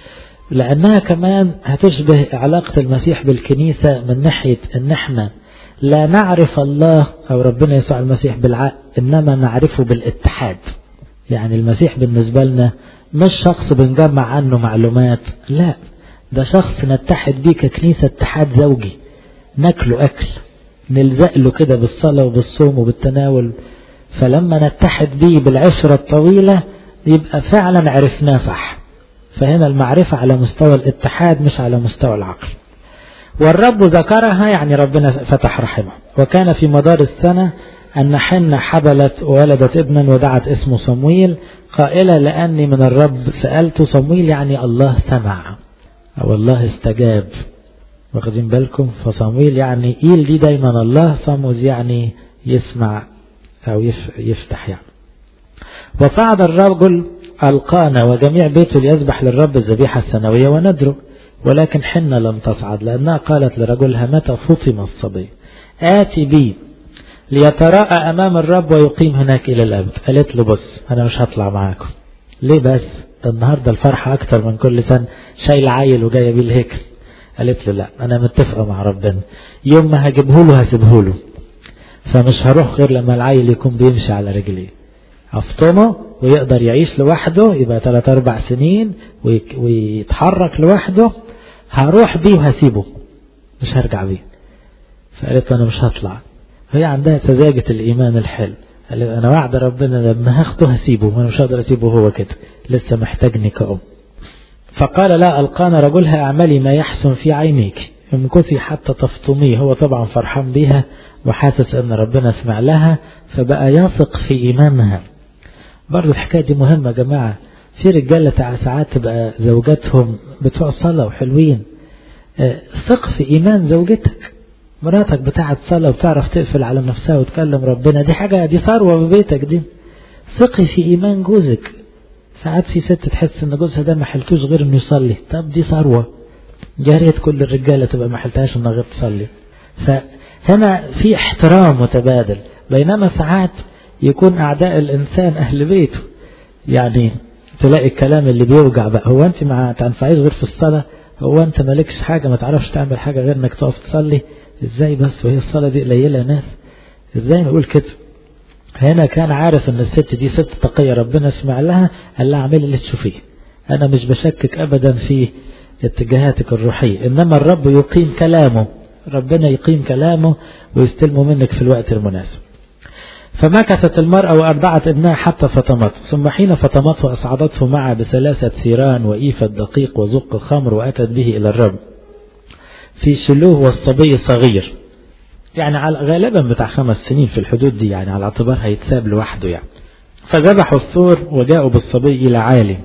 [SPEAKER 1] لأنها كمان هتشبه علاقة المسيح بالكنيسة من ناحية ان احنا لا نعرف الله أو ربنا يسوع المسيح بالعقل، إنما نعرفه بالاتحاد. يعني المسيح بالنسبة لنا مش شخص بنجمع عنه معلومات، لا، ده شخص نتحد بيه ككنيسة اتحاد زوجي، ناكله أكل، نلزق له كده بالصلاة وبالصوم وبالتناول. فلما نتحد بيه بالعشرة الطويلة يبقى فعلا عرفناه صح. فهنا المعرفة على مستوى الاتحاد مش على مستوى العقل. والرب ذكرها، يعني ربنا فتح رحمه. وكان في مدار السنة أن حنة حبلت وولدت ابنا ودعت اسمه صمويل قائلة لأني من الرب سألت. صمويل يعني الله سمع أو الله استجاب، واخدين بالكم؟ فصمويل يعني إيل دي دايما الله، صموز يعني يسمع أو يفتح يعني. وصعد الرجل القانا وجميع بيته ليذبح للرب الذبيحة السنوية وندره، ولكن حنة لم تصعد لأنها قالت لرجلها متى فطم الصبي آتي بي ليتراءى أمام الرب ويقيم هناك إلى الأبد. قالت له بص أنا مش هطلع معاكم. ليه بس؟ ده النهاردة الفرحة أكتر من كل سنة، شايل عيل وجاية بيه الهيكل. قالت له لا، أنا متفقة مع ربنا، يوم ما هجيبه له هسيبه له، فمش هروح غير لما العيل يكون بيمشي على رجليه، أفطمه ويقدر يعيش لوحده، يبقى ثلاث أربع سنين ويتحرك لوحده، هروح بيه وهسيبه، مش هرجع بيه. فقالت له أنا مش هطلع. هي عندها سذاجة الإيمان الحلو، قالت أنا وعد ربنا لما هاخده هسيبه، وأنا مش هقدر أسيبه هو كده، لسه محتاجني كأم. فقال لا ألقانا رجلها اعملي ما يحسن في عينيك امكثي حتى تفطميه. هو طبعا فرحان بيها وحاسس أن ربنا سمع لها، فبقى يثق في إيمانها. برضو الحكاية دي مهمة يا جماعة. في رجالة ساعات تبقى زوجاتهم بتوع صلاة وحلوين، ثق في إيمان زوجتك. مراتك بتاعت صلاة وبتعرف تقفل على نفسها وتكلم ربنا، دي حاجة، دي ثروة ببيتك دي. ثقي في إيمان جوزك. ساعات في ست تحس ان جوزها ده ما حلتوش غير انه يصلي، طب دي ثروة، يا ريت كل الرجالة تبقى ما حلتهاش انها غير تصلي. فهنا في احترام متبادل. بينما ساعات يكون اعداء الانسان اهل بيته، يعني تلاقي الكلام اللي بيوجع بقى، هو انت ما تنفعيش غير في الصلاة؟ هو انت مالكش حاجة، ما تعرفش تعمل حاجة غير انك تقف تصلي؟ ازاي بس وهي الصلاة دي قليلة ناس؟ ازاي نقول كده؟ هنا كان عارف ان الست دي ست تقية، ربنا اسمع لها، قال لها اعملي اللي تشوفيه، انا مش بشكك ابدا في اتجاهاتك الروحية، انما الرب يقيم كلامه، ربنا يقيم كلامه ويستلمه منك في الوقت المناسب. فمكثت المرأة وأرضعت ابنها حتى فطمته، ثم حين فطمته أصعدته معها بثلاثة ثيران وإيفة دقيق وزق خمر وأتت به إلى الرب في شلوه والصبي صغير، يعني على غالبا بتاع خمس سنين في الحدود دي، يعني على اعتبار هيتساب لوحده يعني. فذبحوا الثور وجاءوا بالصبي إلى عالي،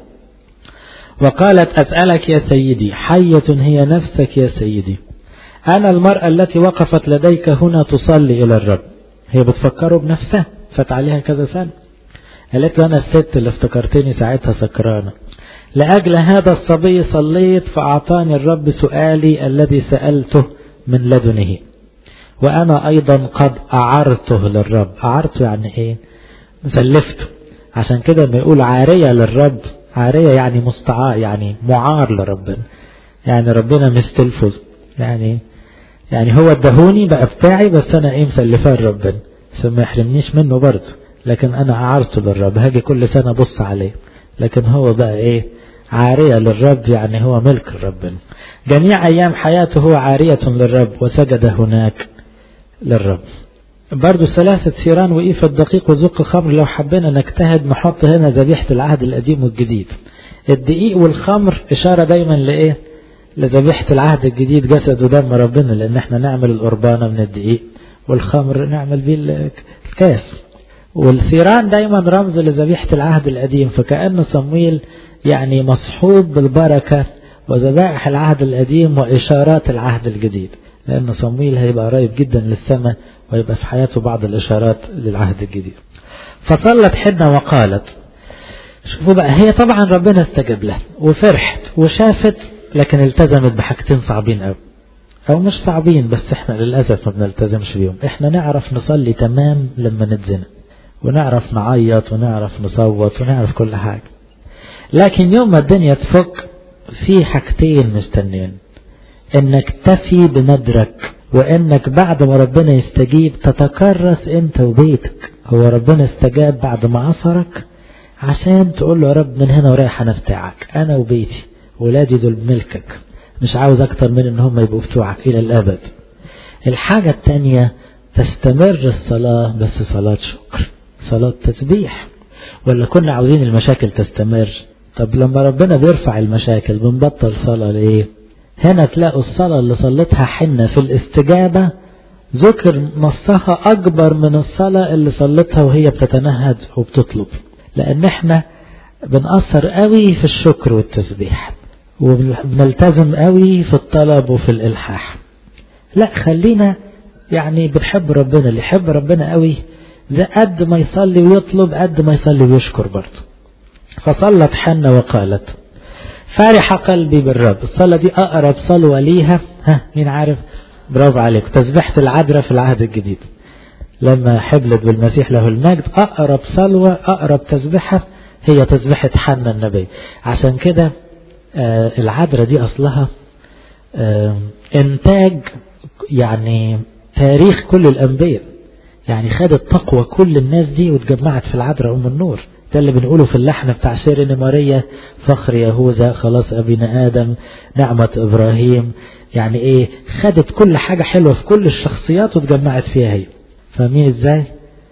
[SPEAKER 1] وقالت أسألك يا سيدي، حية هي نفسك يا سيدي، أنا المرأة التي وقفت لديك هنا تصلي إلى الرب. هي بتفكره بنفسها، فات عليها كذا سنة. قالت له أنا الست اللي افتكرتني ساعتها سكرانة، لأجل هذا الصبي صليت فأعطاني الرب سؤالي الذي سألته من لدنه، وأنا أيضا قد أعرته للرب. أعرته يعني إيه؟ مسلفته. عشان كده ما يقول عارية للرب، عارية يعني مستعار، يعني معار لربنا، يعني ربنا مستلفه، يعني يعني هو ادهوني بقى بتاعي، بس أنا إيه مسلفاه لربنا، فما يحرمنيش منه برضه، لكن أنا أعرته للرب، هاجي كل سنة بص عليه، لكن هو بقى إيه؟ عارية للرب، يعني هو ملك ربنا. جميع أيام حياته هو عارية للرب، وسجد هناك للرب. برضو ثلاثة ثيران وإيفة دقيق وزق خمر. لو حبينا نجتهد نحط هنا ذبيحة العهد القديم والجديد. الدقيق والخمر إشارة دايما لإيه؟ لذبيحة العهد الجديد، جسد ودم ربنا، لأن احنا نعمل القربانة من الدقيق، والخمر نعمل بيه الكاس. والثيران دايما رمز لذبيحة العهد القديم، فكأن صمويل يعني مصحوب بالبركة وذبائح العهد القديم وإشارات العهد الجديد، لأن صمويل هيبقى قريب جدا للسماء، ويبقى في حياته بعض الإشارات للعهد الجديد. فصلت حنة وقالت، شوفوا بقى، هي طبعا ربنا استجاب لها وفرحت وشافت، لكن التزمت بحاجتين صعبين قوي، أو مش صعبين بس احنا للأسف ما بنلتزمش بيهم. احنا نعرف نصلي تمام لما نتزنق، ونعرف نعيط ونعرف نصوت ونعرف كل حاجة. لكن يوم ما الدنيا تفك في حاجتين مستنين، انك تفي بندرك، وانك بعد ما ربنا يستجيب تتكرس انت وبيتك. هو ربنا استجاب بعد ما عصرك عشان تقول له يا رب من هنا ورايح انا بتاعك، انا وبيتي ولادي دول ملكك، مش عاوز اكتر من ان هم يبقوا بتوعك الى الابد. الحاجة التانية تستمر الصلاة، بس صلاة شكر، صلاة تسبيح. ولا كنا عاوزين المشاكل تستمر؟ طب لما ربنا بيرفع المشاكل بنبطل صلاة ليه؟ هنا تلاقوا الصلاة اللي صلتها حنة في الاستجابة ذكر نصها أكبر من الصلاة اللي صلتها وهي بتتنهد وبتطلب، لأن احنا بنأثر قوي في الشكر والتسبيح وبنلتزم قوي في الطلب وفي الإلحاح. لا، خلينا يعني بنحب ربنا، اللي يحب ربنا قوي ده قد ما يصلي ويطلب قد ما يصلي ويشكر برضه. فصلت حنة وقالت فرح قلبي بالرب. الصلاة دي أقرب صلوة ليها، ها مين عارف؟ برافو عليك، تسبيحة العذراء في العهد الجديد لما حبلت بالمسيح له المجد. أقرب صلوة أقرب تسبيحة هي تسبيحة حنة النبي. عشان كده آه العذراء دي أصلها آه إنتاج يعني تاريخ كل الأنبياء، يعني خدت تقوى كل الناس دي واتجمعت في العذراء أم النور. ده اللي بنقوله في اللحن بتاع سيرين ماريا، فخر يهوذا، خلاص أبينا آدم، نعمة إبراهيم. يعني إيه؟ خدت كل حاجة حلوة في كل الشخصيات واتجمعت فيها هي. فاهمين إزاي؟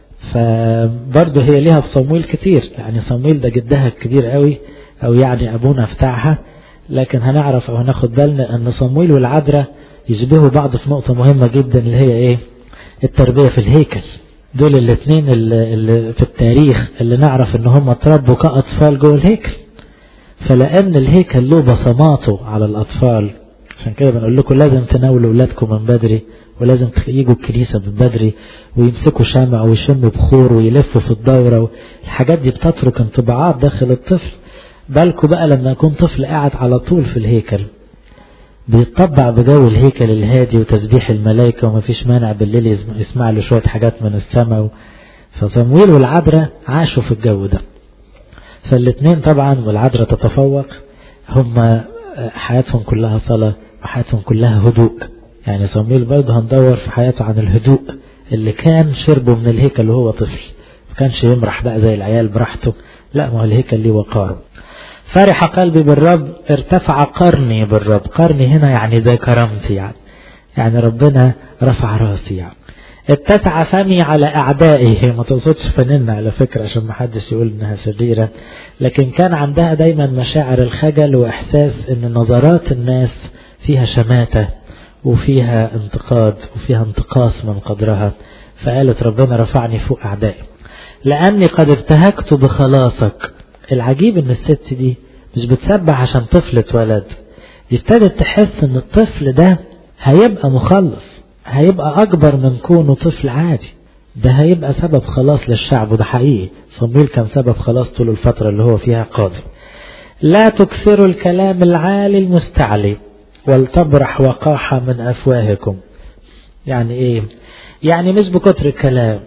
[SPEAKER 1] فبرضه هي ليها في صمويل كتير، يعني صمويل ده جدها الكبير قوي، أو يعني أبونا بتاعها. لكن هنعرف أو هناخد بالنا أن صمويل والعذراء يشبهوا بعض في نقطة مهمة جدا، اللي هي إيه؟ التربية في الهيكل. دول الاثنين اللي, اللي في التاريخ اللي نعرف ان هم اتربوا كأطفال جوه الهيكل. فلأن الهيكل له بصماته على الأطفال، عشان كده بنقول لكم لازم تناولوا أولادكم من بدري، ولازم يجوا الكنيسة من بدري ويمسكوا شمع ويشموا بخور ويلفوا في الدورة. الحاجات دي بتترك انطباعات داخل الطفل. بالكوا بقى لما يكون طفل قاعد على طول في الهيكل بيتطبع بجو الهيكل الهادي وتسبيح الملائكة، وما فيش مانع بالليل يسمع له شوية حاجات من السماء. فصمويل والعذراء عاشوا في الجو ده. فالاثنين طبعا، والعذراء تتفوق، هم حياتهم كلها صلاة وحياتهم كلها هدوء. يعني صمويل برضه هندور في حياته عن الهدوء اللي كان شربه من الهيكل وهو طفل، ما كانش يمرح بقى زي العيال براحته، لا، ما هو الهيكل ليه وقاره. فرح قلبي بالرب، ارتفع قرني بالرب. قرني هنا يعني زي كرامتي، يعني يعني ربنا رفع راسي. يعني اتسع فمي على أعدائي. ما تقصدش فننا على فكرة عشان ما حدش يقول انها شريرة، لكن كان عندها دايما مشاعر الخجل وإحساس ان نظرات الناس فيها شماتة وفيها انتقاد وفيها انتقاص من قدرها. فقالت ربنا رفعني فوق أعدائي لأني قد ابتهجت بخلاصك. العجيب ان الست دي مش بتسبح عشان طفل اتولد، دي ابتدت تحس ان الطفل ده هيبقى مخلص، هيبقى اكبر من كونه طفل عادي، ده هيبقى سبب خلاص للشعب. وده حقيقي، صمويل كان سبب خلاص طول الفترة اللي هو فيها قاضي. لا تكثروا الكلام العالي المستعلي ولتبرح وقاحة من أفواهكم. يعني ايه؟ يعني مش بكتر الكلام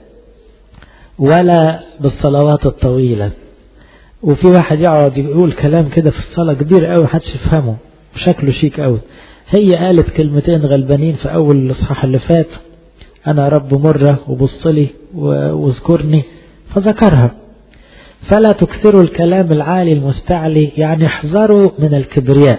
[SPEAKER 1] ولا بالصلوات الطويلة. وفي واحد يقعد يقول كلام كده في الصلاة كبير قوي محدش يفهمه وشكله شيك قوي. هي قالت كلمتين غلبانين في اول الاصحاح اللي فات، انا رب مرة وبصلي واذكرني، فذكرها. فلا تكثروا الكلام العالي المستعلي، يعني احذروا من الكبرياء.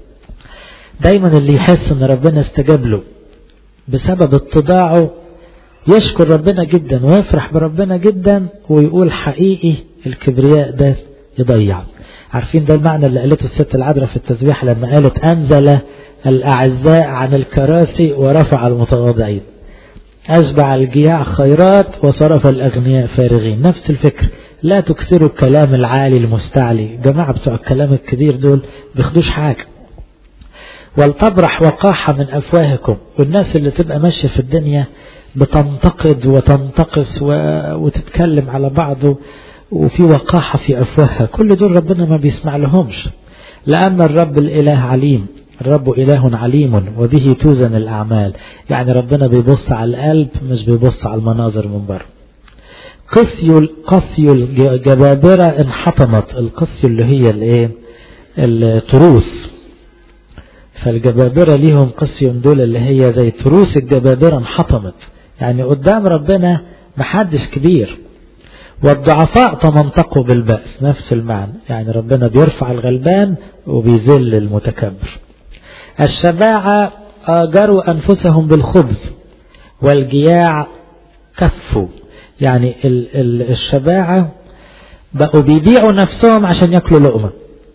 [SPEAKER 1] دايما اللي يحس ان ربنا استجاب له بسبب اتضاعه يشكر ربنا جدا ويفرح بربنا جدا ويقول حقيقي الكبرياء ده يضيع. عارفين ده المعنى اللي قالته الست العذراء في التسبيح لما قالت أنزل الأعزاء عن الكراسي ورفع المتواضعين، أشبع الجياع خيرات وصرف الأغنياء فارغين. نفس الفكر، لا تكثروا الكلام العالي المستعلي. جماعة بتوع الكلام الكبير دول بيخدوش حاجة. ولتبرح وقاحة من أفواهكم. والناس اللي تبقى ماشية في الدنيا بتنتقد وتنتقص وتتكلم على بعضه وفي وقاحة في أفواهها، كل دول ربنا ما بيسمع لهمش. لأن الرب الإله عليم، الرب إله عليم وبه توزن الأعمال. يعني ربنا بيبص على القلب مش بيبص على المناظر من بره. قصي قصي الجبابرة انحطمت. القصي اللي هي الايه التروس، فالجبابرة ليهم قصي دول اللي هي زي تروس الجبابرة انحطمت، يعني قدام ربنا محدش كبير. والضعفاء تمنطقوا بالبأس، نفس المعنى، يعني ربنا بيرفع الغلبان وبيذل المتكبر. الشباعة آجروا أنفسهم بالخبز والجياع كفوا، يعني الشباعة بقوا بيبيعوا نفسهم عشان يأكلوا لقمة،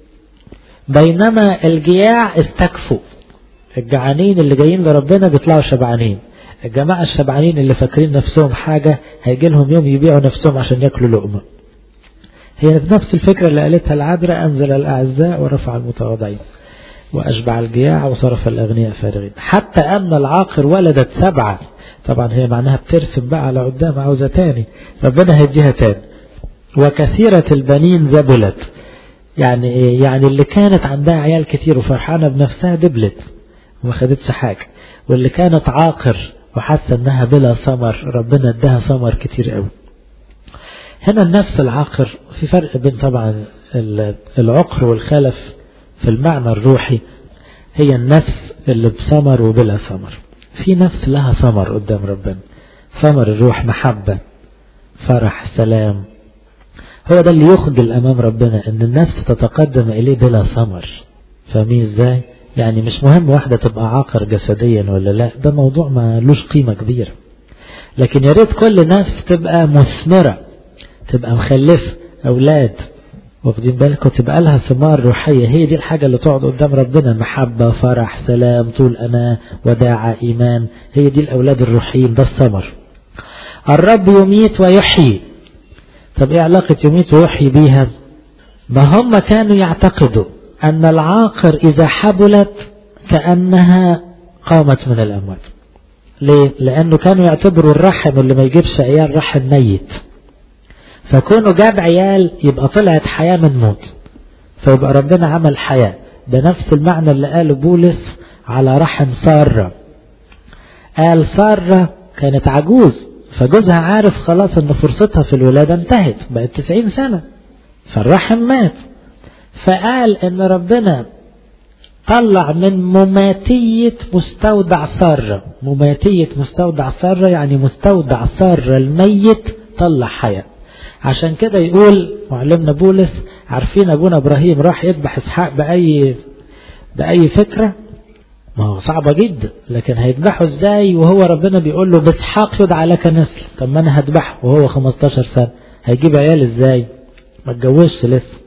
[SPEAKER 1] بينما الجياع استكفوا. الجعانين اللي جايين لربنا بيطلعوا شبعانين، الجماعة الشبعانين اللي فاكرين نفسهم حاجة هيجي لهم يوم يبيعوا نفسهم عشان يأكلوا لقمة. هي نفس الفكرة اللي قالتها العذراء: أنزل الأعزاء ورفع المتواضعين وأشبع الجياع وصرف الأغنياء فارغين. حتى أن العاقر ولدت سبعة، طبعا هي معناها بترسم بقى على قدام عاوزة تاني، ربنا هيديها تاني. وكثيرة البنين ذبلت، يعني ايه؟ يعني اللي كانت عندها عيال كتير وفرحانة بنفسها دبلت وما خدتش حاجة، واللي كانت عاقر وحاسة انها بلا ثمر ربنا اداها ثمر كتير قوي. هنا النفس العاقر، في فرق بين طبعا العقر والخلف في المعنى الروحي. هي النفس اللي بثمر وبلا ثمر، في نفس لها ثمر قدام ربنا، ثمر الروح محبة فرح سلام. هو ده اللي يخجل امام ربنا، ان النفس تتقدم اليه بلا ثمر. فاهمين ازاي؟ يعني مش مهم واحدة تبقى عاقر جسديا ولا لا، ده موضوع ما لوش قيمة كبيرة، لكن يا ريت كل نفس تبقى مثمرة، تبقى مخلفة اولاد، واخدين بالكم، تبقى لها ثمار روحية. هي دي الحاجة اللي تقعد قدام ربنا، محبة فرح سلام طول أنا وداعة إيمان. هي دي الأولاد الروحيين، ده الثمر. الرب يميت ويحيي. طب ايه علاقة يميت ويحيي بيها؟ ما هم كانوا يعتقدوا أن العاقر إذا حبلت كأنها قامت من الأموات. ليه؟ لأنه كانوا يعتبروا الرحم اللي ما يجيبش عيال رحم ميت، فكونوا جاب عيال يبقى طلعت حياة من موت، فيبقى ربنا عمل حياة. ده نفس المعنى اللي قاله بولس على رحم سارة. قال سارة كانت عجوز، فجوزها عارف خلاص ان فرصتها في الولادة انتهت، بقت تسعين سنة، فالرحم مات. فقال ان ربنا طلع من مماتية مستودع سارة. مماتية مستودع سارة يعني مستودع سارة الميت طلع حياة. عشان كده يقول معلمنا بولس: عارفين ابونا ابراهيم راح يذبح اسحاق بأي بأي فكرة؟ ما هو صعبة جدا، لكن هيذبحه ازاي وهو ربنا بيقول له باسحاق يدعى لك نسل؟ طب ما انا هذبحه وهو خمستاشر سنة، هيجيب عيال ازاي؟ ما اتجوزش لسه.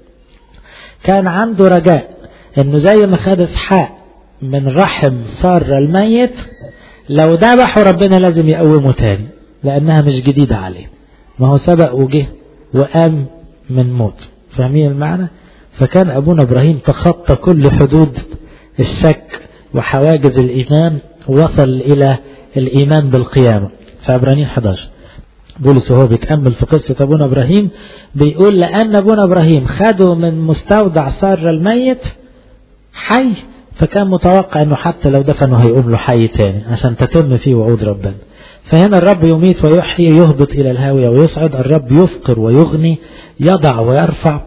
[SPEAKER 1] كان عنده رجاء انه زي ما خد اسحاق من رحم سارة الميت، لو ذبحه ربنا لازم يقومه تاني، لانها مش جديدة عليه، ما هو سبق وجه وقام من موت. فاهمين المعنى؟ فكان ابونا ابراهيم تخطى كل حدود الشك وحواجز الايمان، وصل الى الايمان بالقيامة. في عبرانيين احد عشر بولس وهو بيتأمل في قصة ابونا ابراهيم بيقول: لان ابونا ابراهيم خده من مستودع سارة الميت حي، فكان متوقع انه حتى لو دفنه هيقوم له حي تاني عشان تتم فيه وعود ربنا. فهنا الرب يميت ويحيي، يهبط إلى الهاوية ويصعد. الرب يفقر ويغني، يضع ويرفع،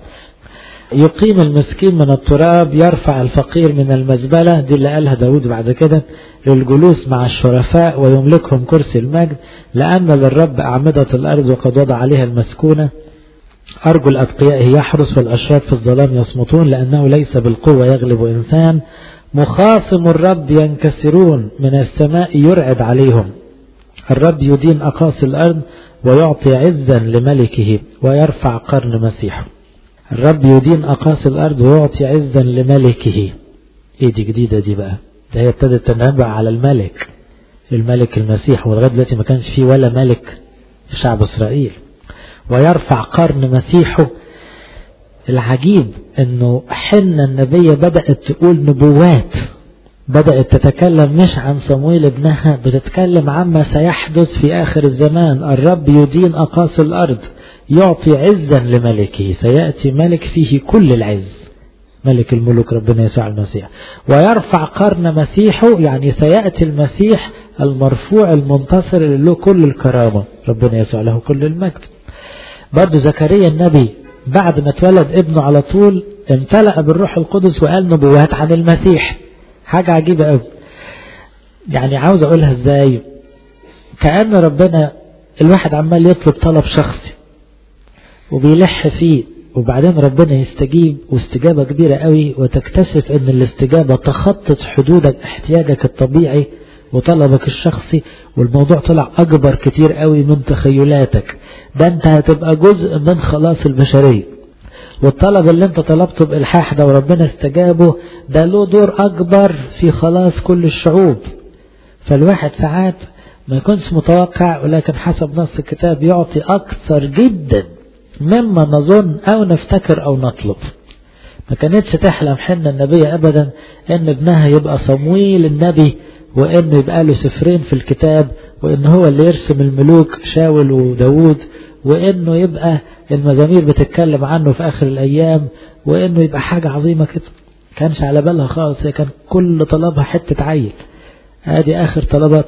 [SPEAKER 1] يقيم المسكين من التراب، يرفع الفقير من المزبلة. دي اللي قالها داود بعد كده: للجلوس مع الشرفاء ويملكهم كرسي المجد. لأن للرب أعمدة الأرض وقد وضع عليها المسكونة. أرجل أتقيائه يحرس والأشراف في الظلام يصمتون، لأنه ليس بالقوة يغلب إنسان. مخاصم الرب ينكسرون، من السماء يرعد عليهم. الرب يدين أقاصي الأرض ويعطي عزا لملكه ويرفع قرن مسيحه. الرب يدين أقاصي الأرض ويعطي عزا لملكه. ايه دي جديدة دي بقى؟ ده هي ابتدت تنبع على الملك، الملك المسيح، ولغاية دلوقتي ما كانش فيه ولا ملك في شعب إسرائيل. ويرفع قرن مسيحه. العجيب انه حنة النبية بدأت تقول نبوات، بدأت تتكلم مش عن صمويل ابنها، بتتكلم عما سيحدث في آخر الزمان. الرب يدين أقاصي الأرض، يعطي عزا لملكه. سيأتي ملك فيه كل العز، ملك الملوك ربنا يسوع المسيح. ويرفع قرن مسيحه، يعني سيأتي المسيح المرفوع المنتصر اللي له كل الكرامة، ربنا يسوع له كل المجد. برضو زكريا النبي بعد ما اتولد ابنه على طول امتلأ بالروح القدس وقال نبوات عن المسيح. حاجة عجيبة قوي. يعني عاوز اقولها ازاي؟ كأن ربنا الواحد عمال يطلب طلب شخصي وبيلح فيه، وبعدين ربنا يستجيب واستجابة كبيرة قوي، وتكتشف ان الاستجابة تخطط حدودك احتياجك الطبيعي وطلبك الشخصي، والموضوع طلع اكبر كتير قوي من تخيلاتك. ده انت هتبقى جزء من خلاص البشرية، والطلب اللي انت طلبته بإلحاح ده وربنا استجابه ده له دور اكبر في خلاص كل الشعوب. فالواحد ساعات ما يكونش متوقع، ولكن حسب نص الكتاب يعطي اكثر جدا مما نظن او نفتكر او نطلب. ما كانتش تحلم حنا النبي ابدا ان ابنها يبقى صمويل النبي، وانه يبقى له سفرين في الكتاب، وان هو اللي يرسم الملوك شاول وداود، وانه يبقى المزامير بتتكلم عنه في اخر الايام، وانه يبقى حاجة عظيمة كده. كانش على بالها خالص، هي كان كل طلبها حتة عيل. ادي اخر طلبات.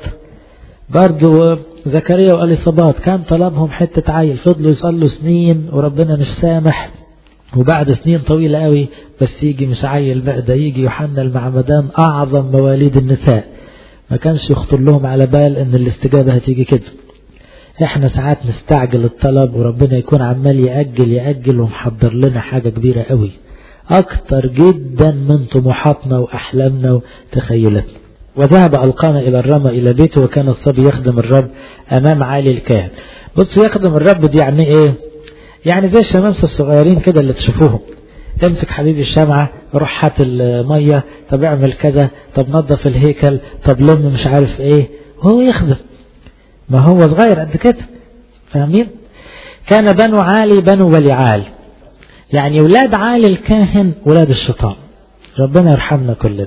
[SPEAKER 1] برضو زكريا واليصابات كان طلبهم حتة عيل، فضلوا يصلوا سنين وربنا مش سامح، وبعد سنين طويلة قوي بس يجي مش عيل بقى، ده يجي يوحنا المعمدان اعظم مواليد النساء. ما كانش يخطر لهم على بال ان الاستجابة هتيجي كده. احنا ساعات نستعجل الطلب وربنا يكون عمال يأجل يأجل ومحضر لنا حاجة كبيرة قوي اكتر جدا من طموحاتنا واحلامنا وتخيلاتنا. وذهب ألقانا إلى الرمى إلى بيته، وكان الصبي يخدم الرب أمام عالي الكاهن. بصوا يخدم الرب دي يعني إيه؟ يعني زي الشمامسة الصغيرين كده اللي تشوفوهم، امسك حبيبي الشمعة، روح هات المية، طب اعمل كذا، طب نظف الهيكل، طب لم مش عارف إيه، وهو يخدم. ما هو صغير قد كده، فاهمين؟ كان بنو عالي بنو بليعال، يعني ولاد عالي الكاهن ولاد الشيطان. ربنا يرحمنا كلنا.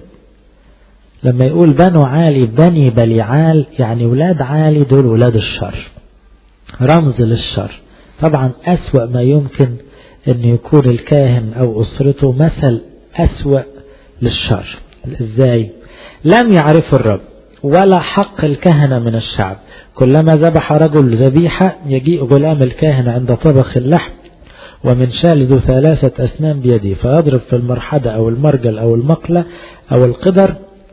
[SPEAKER 1] لما يقول بنو عالي بني بليعال يعني ولاد عالي دول ولاد الشر، رمز للشر. طبعا أسوأ ما يمكن أن يكون الكاهن أو أسرته مثل أسوأ للشر. إزاي؟ لم يعرفوا الرب ولا حق الكهنة من الشعب. كلما ذبح رجل ذبيحة يجيء غلام الكاهن عند طبخ اللحم ومن شال ذو ثلاثة أسنان بيده فيضرب في المرحدة أو المرجل أو المقلة أو القدر،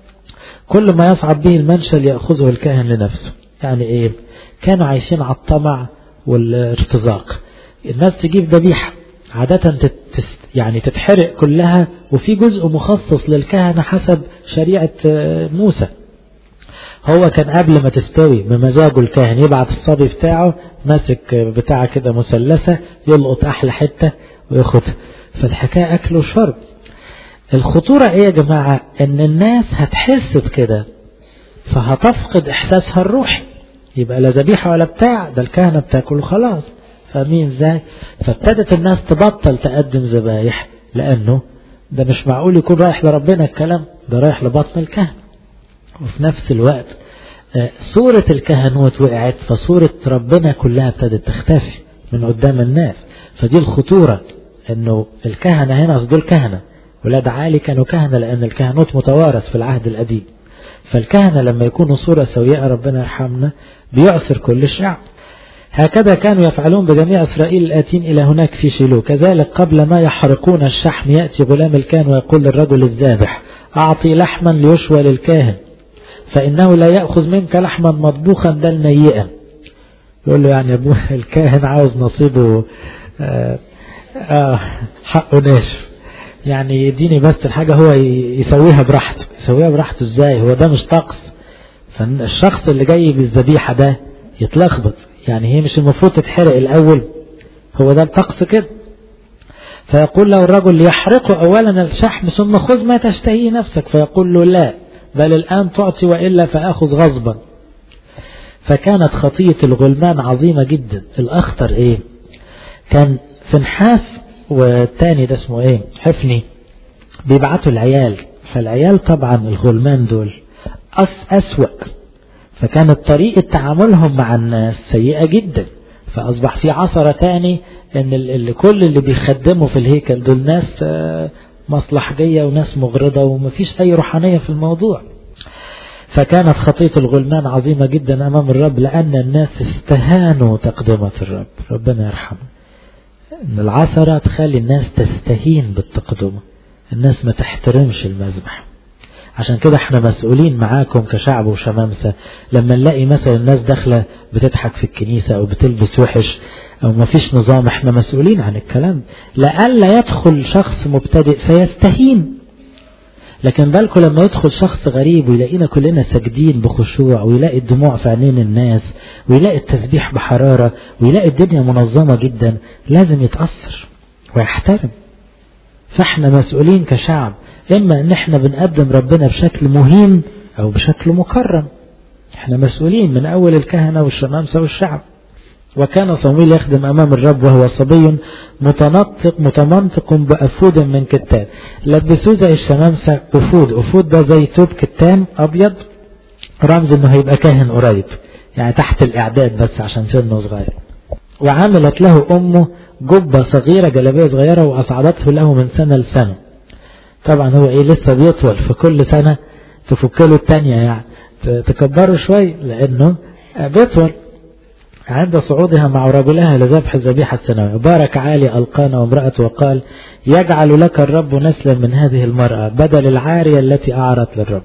[SPEAKER 1] كل ما يصعد به المنشل يأخذه الكاهن لنفسه. يعني ايه؟ كانوا عايشين على الطمع والارتزاق. الناس تجيب ذبيحة عادة تت يعني تتحرق كلها، وفي جزء مخصص للكهنة حسب شريعة موسى. هو كان قبل ما تستوي بمزاجه الكاهن يبعت الصبي بتاعه ماسك بتاعه كده مثلثة، يلقط احلى حتة وياخدها. فالحكاية اكل وشرب. الخطورة ايه يا جماعة؟ ان الناس هتحس بكده فهتفقد احساسها الروحي، يبقى لا ذبيحة ولا بتاع، ده الكهنة بتاكل خلاص. فاهمين ازاي؟ فابتدت الناس تبطل تقدم ذبايح، لانه ده مش معقول يكون رايح لربنا الكلام ده، رايح لبطن الكهنة. وفي نفس الوقت صورة الكهنوت وقعت، فصورة ربنا كلها ابتدت تختفي من قدام الناس. فدي الخطورة، انه الكهنة هنا دول كهنة، ولاد عالي كانوا كهنة لأن الكهنوت متوارث في العهد القديم. فالكهنة لما يكونوا صورة سوية ربنا يرحمنا بيعثر كل الشعب. هكذا كانوا يفعلون بجميع إسرائيل الآتين إلى هناك في شيلو. كذلك قبل ما يحرقون الشحم يأتي غلام الكاهن ويقول للرجل الذابح أعطي لحما ليشوى للكاهن، فإنه لا يأخذ منك لحما مطبوخا بل نيئا. يقول له يعني أبوه الكاهن عاوز نصيبه آه آه حقه ناشف، يعني يديني بس الحاجة هو يسويها براحته. يسويها براحته ازاي؟ هو ده مش طقس. فالشخص اللي جاي بالذبيحة ده يتلخبط، يعني هي مش المفروض تتحرق الأول، هو ده الطقس كده. فيقول له الرجل يحرقه أولا الشحم ثم خذ ما تشتهيه نفسك، فيقول له لا بل الآن تعطي وإلا فأخذ غصبا. فكانت خطية الغلمان عظيمة جدا. الأخطر إيه؟ كان فنحاس والتاني ده اسمه إيه؟ حفني، بيبعتوا العيال. فالعيال طبعا الغلمان دول أس أسوأ، فكانت طريقة تعاملهم مع الناس سيئة جدا. فأصبح في عصرة تاني ان اللي كل اللي بيخدموا في الهيكل دول ناس مصلحجية وناس مغرضة ومفيش اي روحانية في الموضوع. فكانت خطية الغلمان عظيمة جدا امام الرب، لان الناس استهانوا تقدمة الرب. ربنا يرحمه. ان العثرة تخلي الناس تستهين بالتقدمة، الناس ما تحترمش المذبح. عشان كده احنا مسؤولين معاكم كشعب وشمامسة، لما نلاقي مثلا الناس داخلة بتضحك في الكنيسة او بتلبس وحش او ما فيش نظام، احنا مسؤولين عن الكلام، لألا يدخل شخص مبتدئ فيستهين. لكن بالكم لما يدخل شخص غريب ويلاقينا كلنا ساجدين بخشوع، ويلاقي الدموع في عينين الناس، ويلاقي التسبيح بحرارة، ويلاقي الدنيا منظمة جدا، لازم يتأثر ويحترم. فاحنا مسؤولين كشعب، اما ان احنا بنقدم ربنا بشكل مهين او بشكل مكرم. احنا مسؤولين من اول الكهنة والشمامسة والشعب. وكان صمويل يخدم امام الرب وهو صبي متنطق متمنطق بأفود من كتان. لبسوه زي الشمامسة أفود، أفود ده زي توب كتان ابيض، رمز انه هيبقى كاهن قريب، يعني تحت الاعداد بس عشان سنه صغير. وعملت له امه جبة صغيرة، جلابية صغيرة، واصعدته له من سنة لسنة. طبعا هو ايه لسه بيطول، في كل سنة تفكله التانية، يعني تكبره شوي لانه بيطول. عند صعودها مع رجلها لذبح الذبيحة السنوية، بارك عالي ألقانا وامرأته وقال يجعل لك الرب نسلا من هذه المرأة بدل العارية التي أعرت للرب.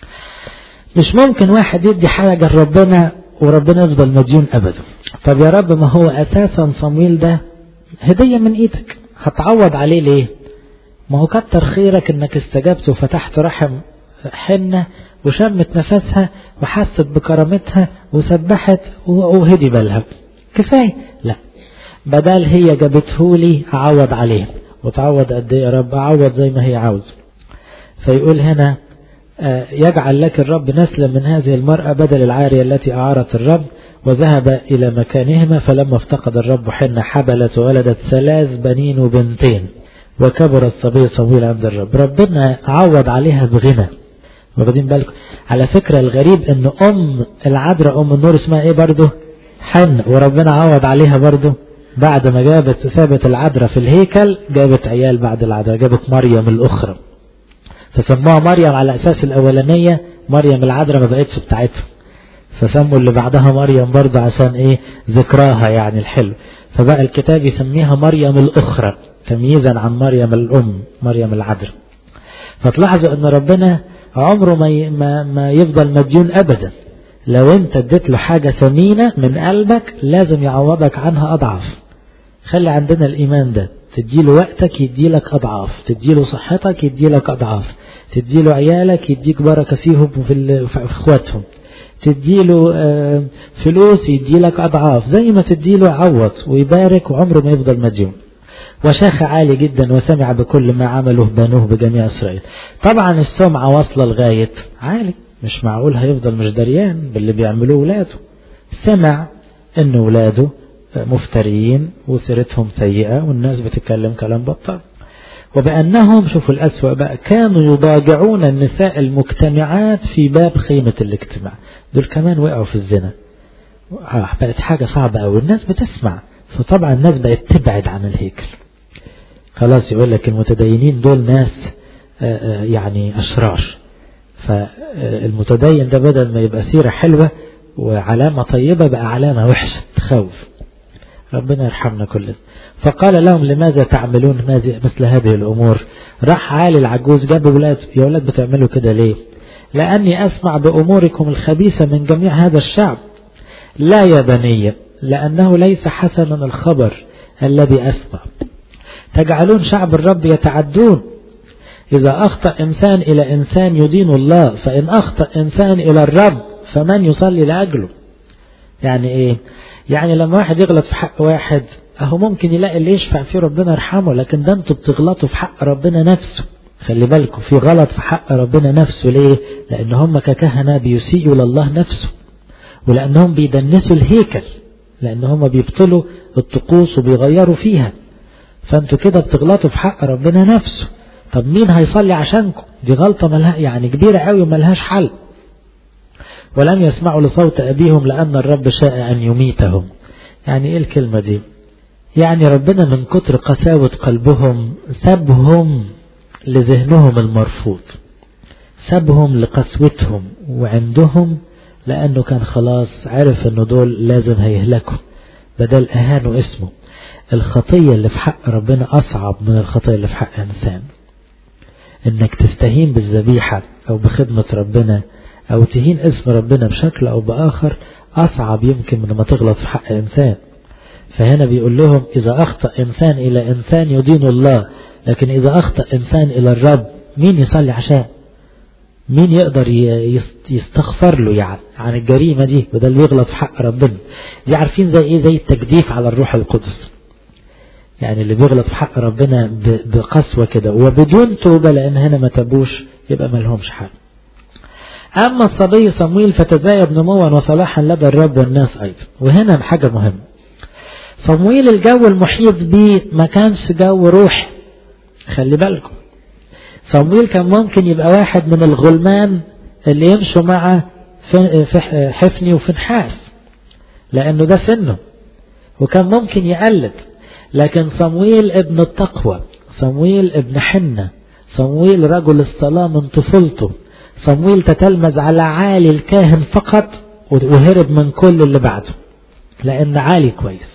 [SPEAKER 1] مش ممكن واحد يدي حاجة لربنا وربنا يفضل مديون أبدا. طب يا رب، ما هو أساسا صمويل ده هدية من إيدك، هتعوض عليه ليه؟ ما هو كتر خيرك انك استجبت وفتحت رحم حنة وشمت نفسها وحست بكرامتها وسبحت وهدي بالها، كفاية؟ لا، بدل هي جابتهولي أعوض عليه. وتعوض قد ايه يا رب؟ أعوض زي ما هي عاوز. فيقول هنا يجعل لك الرب نسلا من هذه المرأة بدل العارية التي أعارت الرب. وذهب إلى مكانهما، فلما افتقد الرب حنة حبلت وولدت ثلاث بنين وبنتين، وكبر الصبي صمويل عند الرب. ربنا عوض عليها بغنى. واخدين بالكم؟ على فكرة الغريب ان ام العذراء ام النور اسمها ايه برضو؟ حنة. وربنا عوض عليها برضو بعد ما جابت ثابت العذراء في الهيكل، جابت عيال بعد العذراء، جابت مريم الاخرى، فسموها مريم على اساس الاولانية مريم العذراء ما بقتش بتاعتها، فسموا اللي بعدها مريم برضو عشان ايه؟ ذكراها يعني الحلو. فبقى الكتاب يسميها مريم الاخرى تمييزا عن مريم الام مريم العذراء. فتلاحظوا ان ربنا عمره ما ما, ما يفضل مديون ابدا. لو انت اديت له حاجة ثمينة من قلبك لازم يعوضك عنها اضعاف. خلي عندنا الايمان ده، تديله وقتك يديلك اضعاف، تديله صحتك يديلك اضعاف، تديله عيالك يديك بركة فيهم وفي اخواتهم، تديله فلوس يديلك اضعاف، زي ما تديله عوض ويبارك، وعمره ما يفضل مديون. وشاخ عالي جدا وسمع بكل ما عمله بنوه بجميع إسرائيل. طبعا السمعة واصلة لغاية عالي، مش معقول هيفضل مش دريان باللي بيعملوه ولاده. سمع ان ولاده مفترين وسيرتهم سيئة والناس بتتكلم كلام بطال، وبأنهم شوفوا الأسوأ بقى كانوا يضاجعون النساء المجتمعات في باب خيمة الاجتماع. دول كمان وقعوا في الزنا. بقت حاجة صعبة أوي، الناس بتسمع، فطبعا الناس بقت تبعد عن الهيكل. خلاص يقول لك المتدينين دول ناس يعني أشرار، فالمتدين ده بدل ما يبقى سيرة حلوة وعلامة طيبة بقى علامة وحشة تخوف. ربنا يرحمنا كلنا. فقال لهم لماذا تعملون مثل هذه الأمور؟ راح عالي العجوز جاب ولاد، يا ولاد بتعملوا كده ليه؟ لأني أسمع بأموركم الخبيثة من جميع هذا الشعب. لا يا بني، لأنه ليس حسنا الخبر الذي أسمع. تجعلون شعب الرب يتعدون. إذا أخطأ إنسان إلى إنسان يدين الله، فإن أخطأ إنسان إلى الرب فمن يصلي لأجله؟ يعني إيه؟ يعني لما واحد يغلط في حق واحد أهو ممكن يلاقي اللي يشفع فيه ربنا يرحمه، لكن ده انتوا بتغلطوا في حق ربنا نفسه. خلي بالكم في غلط في حق ربنا نفسه. ليه؟ لأن هم ككهنة بيسيئوا لله نفسه، ولأنهم بيدنسوا الهيكل، لأن هم بيبطلوا الطقوس وبيغيروا فيها. فانتوا كده بتغلطوا في حق ربنا نفسه. طب مين هيصلي عشانكم؟ دي غلطة ملها يعني كبيرة قوي وملهاش حل. ولم يسمعوا لصوت أبيهم لأن الرب شاء أن يميتهم. يعني إيه الكلمة دي؟ يعني ربنا من كتر قساوة قلبهم سابهم لذهنهم المرفوض، سابهم لقسوتهم وعندهم، لأنه كان خلاص عرف أنه دول لازم هيهلكوا، بدل أهانوا اسمه. الخطية اللي في حق ربنا أصعب من الخطية اللي في حق إنسان. إنك تستهين بالذبيحة أو بخدمة ربنا أو تهين اسم ربنا بشكل أو بآخر أصعب يمكن من ما تغلط في حق إنسان. فهنا بيقول لهم إذا أخطأ إنسان إلى إنسان يدين الله، لكن إذا أخطأ إنسان إلى الرب مين يصلي عشان؟ مين يقدر يستغفر له يعني عن الجريمة دي؟ وده اللي يغلط في حق ربنا. دي عارفين زي إيه؟ زي التجديف على الروح القدس. يعني اللي بيغلط في حق ربنا بقسوة كده وبدون توبة، لأن هنا ما تبوش يبقى ملهمش حق. أما الصبي صمويل فتزايد نموا وصلاحا لدى الرب والناس أيضا. وهنا حاجة مهمة، صمويل الجو المحيط به ما كانش جو روح. خلي بالكم، صمويل كان ممكن يبقى واحد من الغلمان اللي يمشوا مع حفني وفنحاس لأنه ده سنه، وكان ممكن يقلد. لكن صمويل ابن التقوى، صمويل ابن حنة، صمويل رجل الصلاة من طفولته، صمويل تتلمذ على عالي الكاهن فقط وهرب من كل اللي بعده لأن عالي كويس.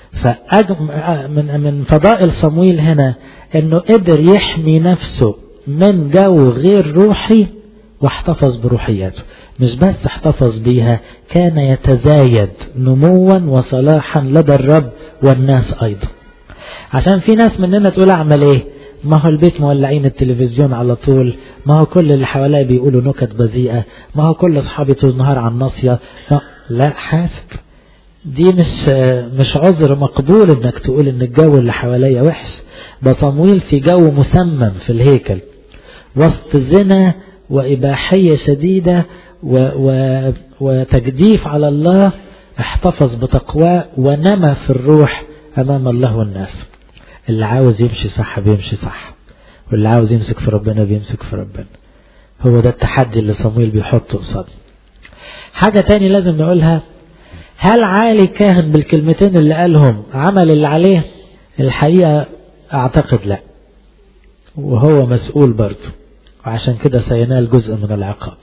[SPEAKER 1] فمن من فضائل صمويل هنا انه قدر يحمي نفسه من جو غير روحي واحتفظ بروحياته. مش بس احتفظ بيها، كان يتزايد نموا وصلاحا لدى الرب والناس ايضا. عشان في ناس مننا تقول اعمل ايه؟ ما هو البيت مولعين التلفزيون على طول، ما هو كل اللي حواليه بيقولوا نكت بذيئة، ما هو كل اصحابي طول النهار على الناصية. لا، حاسب، دي مش مش عذر مقبول انك تقول ان الجو اللي حواليا وحش. ده صمويل في جو مسمم في الهيكل وسط زنا وإباحية شديدة و و وتجديف على الله، احتفظ بتقواه ونمى في الروح أمام الله والناس. اللي عاوز يمشي صح بيمشي صح، واللي عاوز يمسك في ربنا بيمسك في ربنا. هو ده التحدي اللي صمويل بيحطه قصاد. حاجة تاني لازم نقولها، هل عالي كاهن بالكلمتين اللي قالهم عمل اللي عليه؟ الحقيقة اعتقد لا، وهو مسؤول برضه، وعشان كده سينال جزء من العقاب.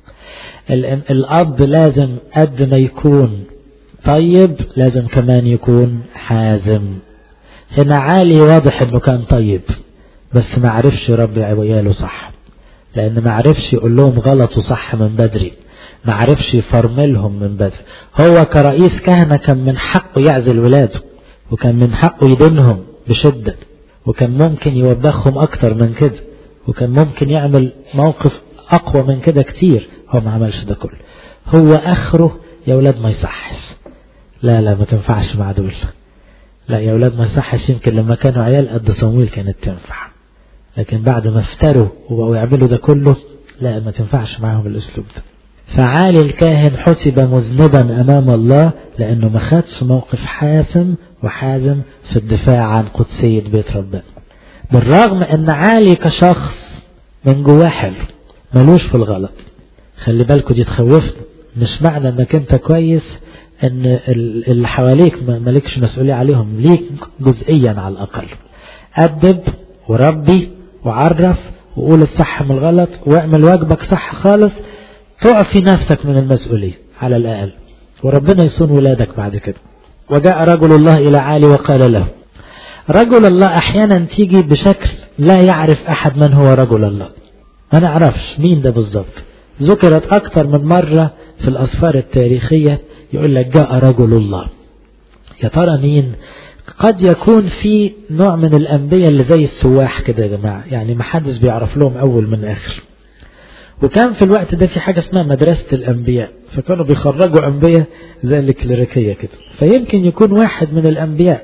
[SPEAKER 1] الأب لازم قد ما يكون طيب لازم كمان يكون حازم. هنا عالي واضح انه كان طيب بس ما عرفش يربي عياله صح، لان ما عرفش يقول لهم غلط وصح من بدري، ما عرفش يفرملهم من بدري. هو كرئيس كهنة كان من حقه يعزل ولاده، وكان من حقه يدينهم بشدة، وكان ممكن يوبخهم اكتر من كده، وكان ممكن يعمل موقف اقوى من كده كتير. هو ما عملش ده كله. هو اخره يا ولاد ما يصحش، لا لا ما تنفعش مع دول، لا يا ولاد ما يصحش. يمكن لما كانوا عيال قد صمويل كانت تنفع، لكن بعد ما افتروا وبقوا يعملوا ده كله لا ما تنفعش معهم الاسلوب ده. فعالي الكاهن حسب مذنبا امام الله لانه ما خدش موقف حاسم وحازم في الدفاع عن قدسية بيت ربنا، بالرغم ان عالي كشخص من جواه حلو ملوش في الغلط. خلي بالكوا دي تخوفنا، مش معنى انك انت كويس ان اللي حواليك مالكش مسؤولية عليهم، ليك جزئيا على الاقل. أدب وربي وعرف وقول الصح من الغلط واعمل واجبك صح خالص، تعفي نفسك من المسؤولية على الاقل، وربنا يصون ولادك بعد كده. وجاء رجل الله الى عالي وقال له. رجل الله احيانا تيجي بشكل لا يعرف احد من هو رجل الله، ما نعرفش مين ده بالظبط. ذكرت اكتر من مرة في الاسفار التاريخية يقول لك جاء رجل الله. يا ترى مين؟ قد يكون في نوع من الانبياء اللي زي السواح كده يا جماعة، يعني ما حدش بيعرف لهم اول من اخر. وكان في الوقت ده في حاجة اسمها مدرسة الانبياء، فكانوا بيخرجوا انبياء زي الكليريكية كده. فيمكن يكون واحد من الانبياء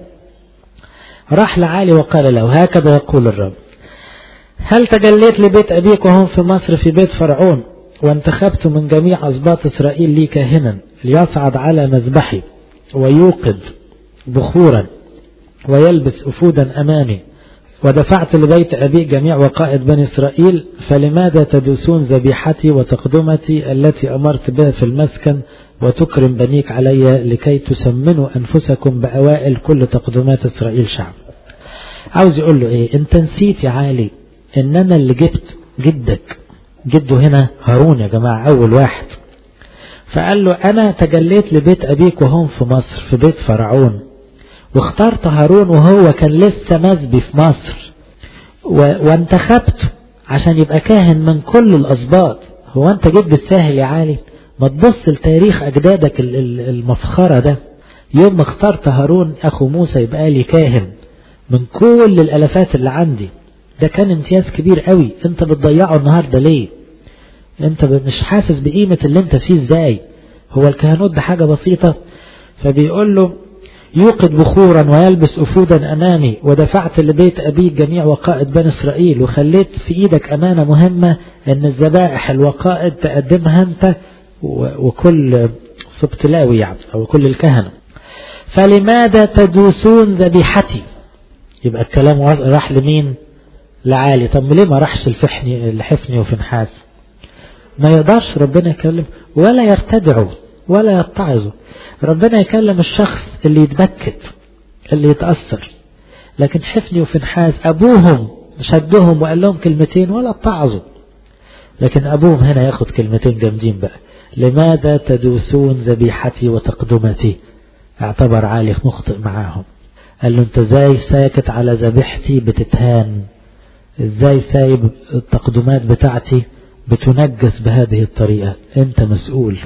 [SPEAKER 1] راح لعالي وقال له هكذا يقول الرب، هل تجليت لبيت أبيك وهم في مصر في بيت فرعون وانتخبت من جميع أسباط إسرائيل لي كاهنا ليصعد على مذبحي ويوقد بخورا ويلبس أفودا أمامي، ودفعت لبيت أبي جميع وقائد بني إسرائيل، فلماذا تدوسون ذبيحتي وتقدمتي التي أمرت بها في المسكن وتكرم بنيك علي لكي تسمنوا أنفسكم بأوائل كل تقدمات إسرائيل شعب؟ عاوز يقول له إيه؟ أنت نسيت يا عالي إن أنا اللي جبت جدك، جده هنا هارون يا جماعة أول واحد. فقال له أنا تجليت لبيت أبيك وهم في مصر في بيت فرعون واخترت هارون وهو كان لسه مسبي في مصر، وانتخبته عشان يبقى كاهن من كل الأسباط. هو انت جيت بالساهل يا عالي؟ ما تبص لتاريخ أجدادك المفخرة ده. يوم ما اخترت هارون أخو موسى يبقى لي كاهن من كل الألفات اللي عندي، ده كان امتياز كبير قوي. انت بتضيعه النهاردة ليه؟ انت مش حاسس بقيمة اللي انت فيه ازاي؟ هو الكهنوت ده حاجة بسيطة؟ فبيقول له يوقد بخورا ويلبس أفودا أمامي، ودفعت لبيت أبيك جميع وقائد بني إسرائيل، وخليت في إيدك أمانة مهمة أن الذبائح الوقائد تقدمها أنت وكل سبتلاوي يعني أو كل الكهنة. فلماذا تدوسون ذبيحتي؟ يبقى الكلام راح لمين؟ لعالي. طب ليه ما راحش الفحني الحفني وفنحاس؟ ما يقدرش ربنا يكلم ولا يرتدعوا ولا يتعظوا. ربنا يكلم الشخص اللي يتبكت اللي يتأثر، لكن حفني وفنحاس أبوهم شدهم وقال لهم كلمتين ولا اتعظوا، لكن أبوهم هنا ياخد كلمتين جامدين بقى. لماذا تدوسون ذبيحتي وتقدمتي؟ اعتبر عالي مخطئ معاهم، قال له انت ازاي ساكت على ذبيحتي بتتهان؟ ازاي سايب التقدمات بتاعتي بتنجس بهذه الطريقة؟ انت مسؤول.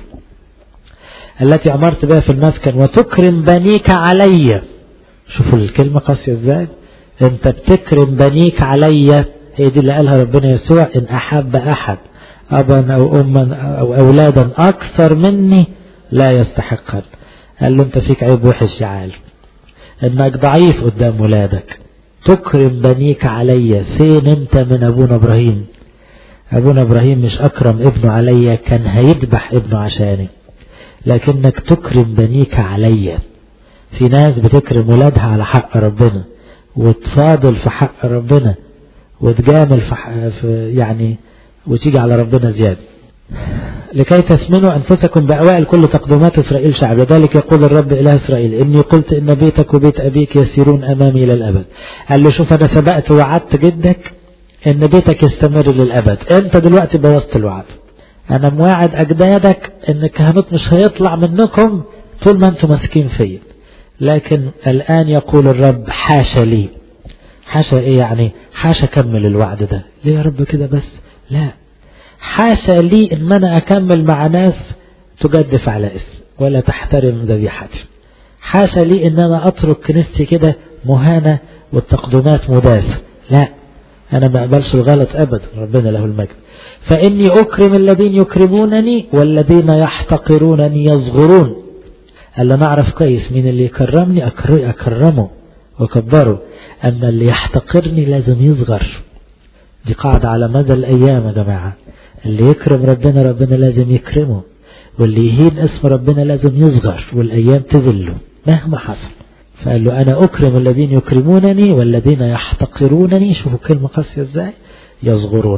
[SPEAKER 1] التي أمرت بها في المسكن وتكرم بنيك علي. شوفوا الكلمة قاسية ازاي. انت بتكرم بنيك علي، هي دي اللي قالها ربنا يسوع، ان احب احد ابا او اما او اولادا اكثر مني لا يستحقها. قال له انت فيك عيب وحش يا عالم، انك ضعيف قدام ولادك. تكرم بنيك علي، فين انت من ابونا ابراهيم؟ ابونا ابراهيم مش اكرم ابنه علي، كان هيذبح ابنه عشاني، لكنك تكرم بنيك علي. في ناس بتكرم ولادها على حق ربنا وتفاضل في حق ربنا وتجامل في, حق في يعني وتيجي على ربنا زيادة. لكي تثمنوا أنفسكم بأوائل كل تقدمات إسرائيل شعب، لذلك يقول الرب إله إسرائيل إني قلت إن بيتك وبيت أبيك يسيرون أمامي إلى الأبد. قال له شوف أنا سبقت وعدت جدك إن بيتك يستمر للأبد، أنت دلوقتي بوظت الوعد. أنا مواعد أجدادك إن الكهنوت مش هيطلع منكم طول ما أنتم ماسكين فيا، لكن الآن يقول الرب حاشا لي. حاشا إيه يعني؟ حاشا كمل الوعد ده. ليه يا رب كده بس؟ لا، حاشا لي إن أنا أكمل مع ناس تجدف على اسم ولا تحترم ذبيحتي. حاشا لي إن أنا أترك كنيستي كده مهانة والتقدمات مدافع. لا، أنا ما أقبلش الغلط أبدا، ربنا له المجد. فإني أكرم الذين يكرمونني والذين يحتقرونني يصغرون. قال له نعرف كويس مين اللي يكرمني أكرمه وكبره، أما اللي يحتقرني لازم يصغر. دي قاعدة على مدى الأيام يا جماعة، اللي يكرم ربنا ربنا لازم يكرمه، واللي يهين اسم ربنا لازم يصغر والأيام تذله مهما حصل. فقال له أنا أكرم الذين يكرمونني والذين يحتقرونني. شوفوا كلمة قاسية ازاي، يصغرون.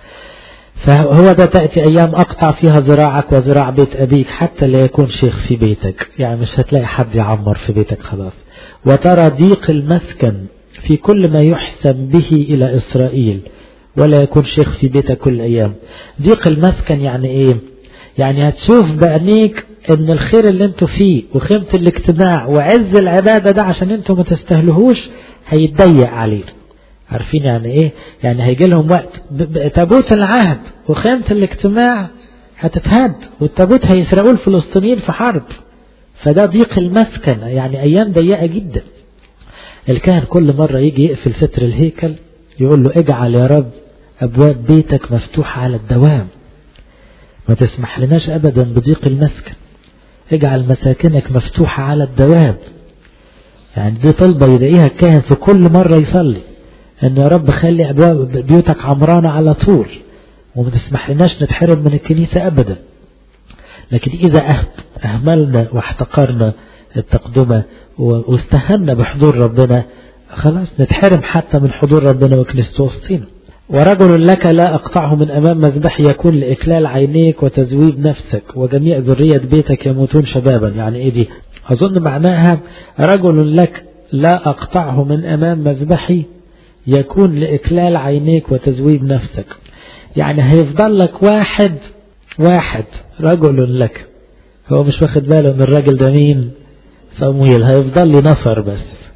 [SPEAKER 1] فهو ده تأتي أيام أقطع فيها ذراعك وذراع بيت أبيك حتى لا يكون شيخ في بيتك. يعني مش هتلاقي حد يعمر في بيتك خلاص. وترى ضيق المسكن في كل ما يحسن به إلى إسرائيل ولا يكون شيخ في بيتك كل أيام. ضيق المسكن يعني إيه؟ يعني هتشوف بعينيك ان الخير اللي انتوا فيه وخيمة الاجتماع وعز العبادة ده عشان انتوا ما تستهلهوش هيتضيق عليه. عارفين يعني ايه؟ يعني هيجي لهم وقت تابوت العهد وخيمة الاجتماع هتتهد والتابوت هيسرقوه الفلسطينيين في حرب. فده ضيق المسكن، يعني ايام ضيقة جدا. الكاهن كل مرة يجي يقفل ستر الهيكل يقول له اجعل يا رب ابواب بيتك مفتوحة على الدوام، ما تسمح لناش ابدا بضيق المسكن، اجعل مساكنك مفتوحة على الدوام. يعني دي طلبة يلاقيها الكاهن في كل مرة يصلي، ان يا رب خلي ابواب بيوتك عمرانة على طول وما تسمح لناش نتحرم من الكنيسة ابدا. لكن اذا اهملنا واحتقرنا التقدمة واستهنا بحضور ربنا خلاص نتحرم حتى من حضور ربنا وكنيسته وسطينا. ورجل لك لا أقطعه من أمام مذبح يكون لإكلال عينيك وتزويب نفسك وجميع ذرية بيتك يموتون شبابا. يعني إيه دي؟ أظن معناها رجل لك لا أقطعه من أمام مذبحي يكون لإكلال عينيك وتزويب نفسك. يعني هيفضل لك واحد واحد رجل لك، هو مش واخد باله من الراجل ده مين؟ صمويل. هيفضل لي نفر بس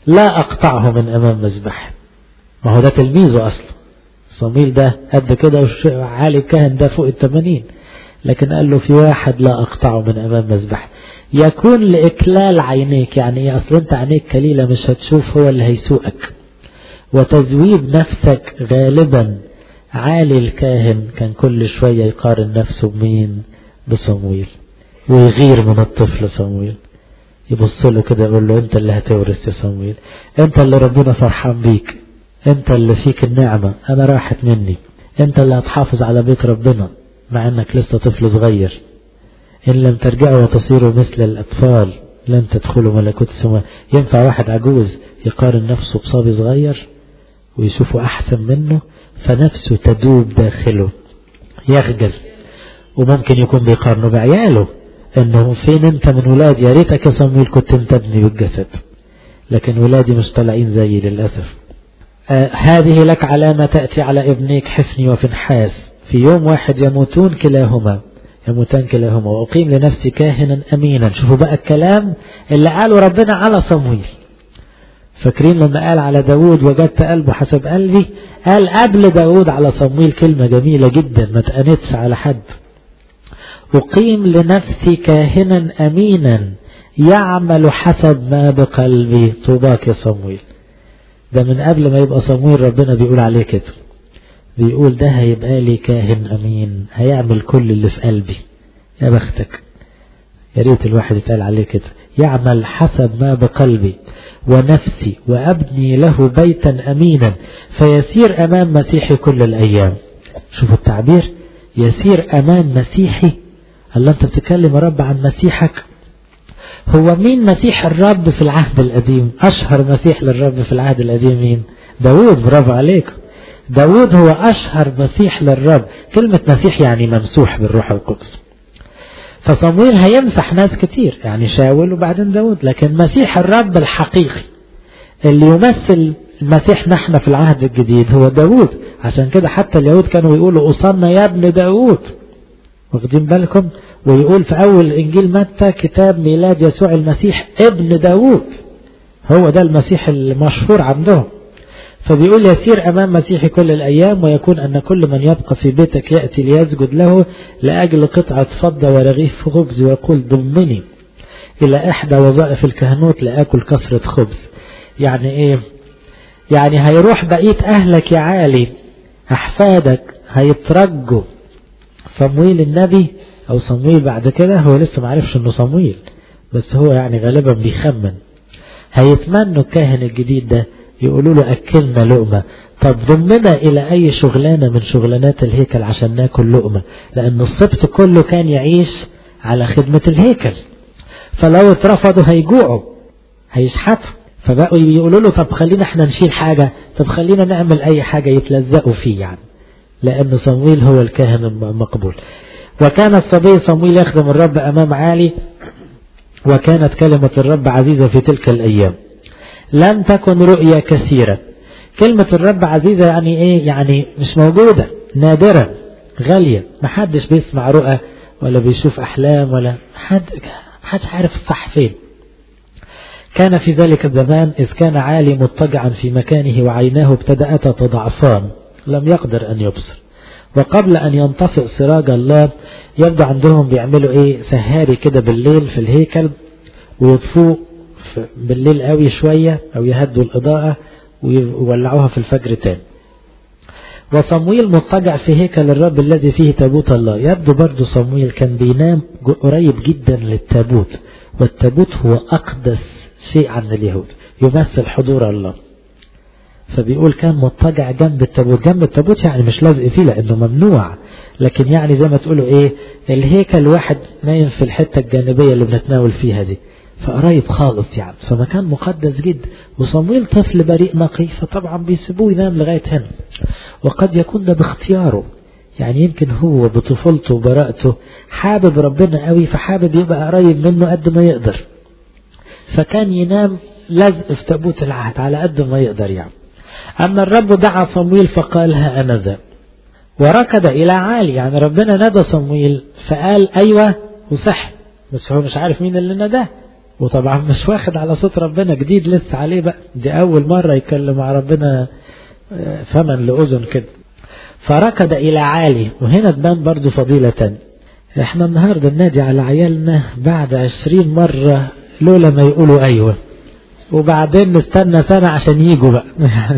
[SPEAKER 1] لا أقطعه من أمام مذبح. ما هو ده تلميذه أصلا، صمويل ده قد كده وعالي الكهن ده فوق الثمانين، لكن قال له في واحد لا أقطعه من أمام مذبح يكون لإكلال عينيك. يعني إيه؟ أصلا أنت عينيك كليلة مش هتشوف، هو اللي هيسوقك. وتزويب نفسك غالبا. عالي الكاهن كان كل شوية يقارن نفسه بمين؟ بصمويل، ويغير من الطفل صمويل، يبص له كده يقول له انت اللي هتورث يا صمويل، انت اللي ربنا فرحان بيك، انت اللي فيك النعمة، انا راحت مني، انت اللي هتحافظ على بيت ربنا مع انك لسه طفل صغير. ان لم ترجعوا وتصيروا مثل الاطفال لن تدخلوا ملكوت السماء. ينفع واحد عجوز يقارن نفسه بصبي صغير ويشوفه احسن منه؟ فنفسه تدوب داخله، يخجل. وممكن يكون بيقارنه بعياله، انه فين انت من ولاد، يا ريتك يا صمويل كنت انت ابني بالجسد، لكن ولادي مش طالعين زيي للأسف. آه هذه لك علامة تأتي على ابنيك حفني وفنحاس، في يوم واحد يموتون كلاهما، يموتان كلاهما، وأقيم لنفسي كاهنا أمينا. شوفوا بقى الكلام اللي قاله ربنا على صمويل. فاكرين لما قال على داود وجدت قلبه حسب قلبي؟ قال قبل داود على صمويل كلمة جميلة جدا ما تقنتش على حد: أقيم لنفسي كاهنا أمينا يعمل حسب ما بقلبي. طوباك يا صمويل. ده من قبل ما يبقى صمويل ربنا بيقول عليه كده، بيقول ده هيبقى لي كاهن أمين هيعمل كل اللي في قلبي. يا بختك، يا ريت الواحد يتقال عليه كده، يعمل حسب ما بقلبي ونفسي وأبني له بيتا أمينا فيسير أمام مسيحي كل الأيام. شوفوا التعبير، يسير أمام مسيحي. الله، أنت بتتكلم يا رب عن مسيحك. هو مين مسيح الرب في العهد القديم؟ أشهر مسيح للرب في العهد القديم مين؟ داود. برافو عليك، داود هو أشهر مسيح للرب. كلمة مسيح يعني ممسوح بالروح القدس. فصمويل هيمسح ناس كتير، يعني شاول وبعدين داود، لكن مسيح الرب الحقيقي اللي يمثل المسيح نحن في العهد الجديد هو داود. عشان كده حتى اليهود كانوا يقولوا أصلنا يا ابن داود، واخدين بالكم؟ ويقول في أول إنجيل متى كتاب ميلاد يسوع المسيح ابن داود، هو ده المسيح المشهور عندهم. فبيقول يسير أمام مسيحي كل الأيام ويكون أن كل من يبقى في بيتك يأتي ليسجد له لأجل قطعة فضة ورغيف خبز ويقول ضمني إلى إحدى وظائف الكهنوت لأكل كثرة خبز. يعني إيه؟ يعني هيروح بقية أهلك يا عالي، أحفادك هيترجوا صمويل النبي أو صمويل بعد كده، هو لسه معرفش أنه صمويل بس هو يعني غالبا بيخمن، هيتمنوا الكاهن الجديد ده يقولوا له أكلنا لقمة. طب ضمنا إلى أي شغلانة من شغلانات الهيكل عشان ناكل لقمة، لأن السبت كله كان يعيش على خدمة الهيكل، فلو اترفضوا هيجوعوا هيشحتوا. فبقوا يقولوا له طب خلينا احنا نشيل حاجة، طب خلينا نعمل أي حاجة يتلزقوا فيه، يعني لأن صمويل هو الكاهن المقبول. وكان الصبي صمويل يخدم الرب أمام عالي، وكانت كلمة الرب عزيزة في تلك الأيام، لم تكن رؤية كثيرة. كلمة الرب عزيزة يعني ايه؟ يعني مش موجودة، نادرة، غالية، محدش بيسمع رؤى ولا بيشوف أحلام ولا حد محدش عارف الصح فين. كان في ذلك الزمان إذ كان عالي مضطجعا في مكانه وعيناه ابتدأتا تضعفان لم يقدر أن يبصر. وقبل أن ينطفئ سراج الله، يبدو عندهم بيعملوا ايه، سهاري كده بالليل في الهيكل ويطفوا بالليل قوي شوية أو يهدوا الإضاءة ويولعوها في الفجر تاني. وصمويل مضطجع في هيكل الرب الذي فيه تابوت الله. يبدو برضو صمويل كان بينام قريب جدا للتابوت، والتابوت هو أقدس شيء عند اليهود، يمثل حضور الله. فبيقول كان مضطجع جنب التابوت. جنب التابوت يعني مش لازق فيه لأنه ممنوع، لكن يعني زي ما تقولوا ايه، الهيكل واحد نايم في الحتة الجانبية اللي بنتناول فيها دي، فقريب خالص يعني، فمكان مقدس جدا. وصمويل طفل بريء نقي، فطبعا بيسيبوه ينام لغاية هنا. وقد يكون ده باختياره، يعني يمكن هو بطفولته وبراءته حابب ربنا قوي، فحابب يبقى قريب منه قد ما يقدر، فكان ينام لازق في تابوت العهد على قد ما يقدر يعني. أما الرب دعا صمويل فقال ها أنا ذا، وركض إلى عالي. يعني ربنا نادى صمويل فقال أيوة وصح، بس هو مش عارف مين اللي ناداه، وطبعا مش واخد على صوت ربنا، جديد لسه عليه بقى، دي أول مرة يتكلم مع ربنا فمن لأذن كده. فركض إلى عالي. وهنا تبان برضو فضيلة تانية. احنا النهاردة ننادي على عيالنا بعد عشرين مرة لولا ما يقولوا أيوة، وبعدين نستنى سنة عشان يجوا بقى.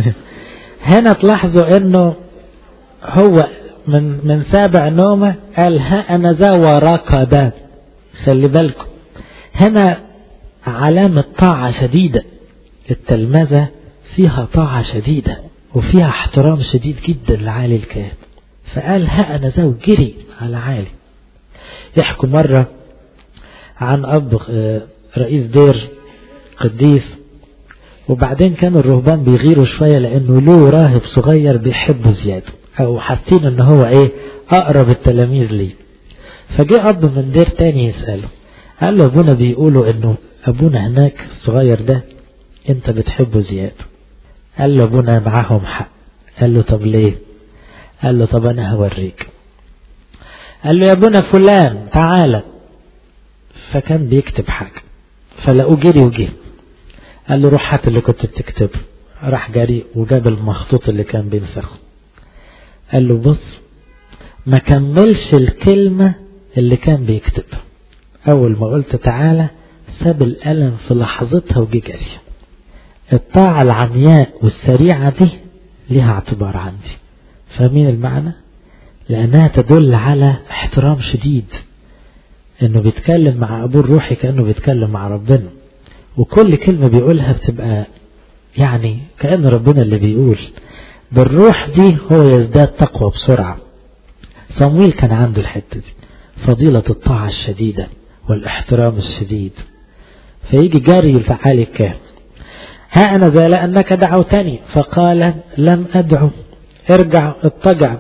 [SPEAKER 1] هنا تلاحظوا انه هو من من سابع نومه قال ها أنا ذا وركض. خلي بالكم هنا علامة طاعة شديدة. التلمذة فيها طاعة شديدة وفيها احترام شديد جدا لعالي الكاهن. فقال ها أنا ذا وجري على عالي. يحكوا مرة عن أب رئيس دير قديس، وبعدين كانوا الرهبان بيغيروا شوية لأنه له راهب صغير بيحبه زيادة، أو حاسين أنه هو إيه أقرب التلاميذ ليه. فجاء أب من دير تاني يسأله، قال له أبونا بيقولوا أنه أبونا هناك الصغير ده أنت بتحبه زيادة. قال له أبونا معاهم حق. قال له طب ليه؟ قال له طب أنا هوريك. قال له يا ابونا فلان تعالى. فكان بيكتب حاجة فلقوه جري وجه. قال له روح هات اللي كنت بتكتبه. راح جري وجاب المخطوط اللي كان بينسخه. قال له بص ما كملش الكلمة اللي كان بيكتبها. أول ما قلت تعالى ساب القلم في لحظتها وجي جري. الطاعة العمياء والسريعة دي لها اعتبار عندي. فاهمين المعنى؟ لأنها تدل على احترام شديد، انه بيتكلم مع ابوه الروحي كأنه بيتكلم مع ربنا، وكل كلمة بيقولها بتبقى يعني كأن ربنا اللي بيقول. بالروح دي هو يزداد تقوى بسرعة. صمويل كان عنده الحتة دي، فضيلة الطاعة الشديدة والاحترام الشديد. فيجي جاري الفعالي الكاهن ها أنا ذا لأنك دعوتني. فقال لم أدعو، ارجع اضطجع.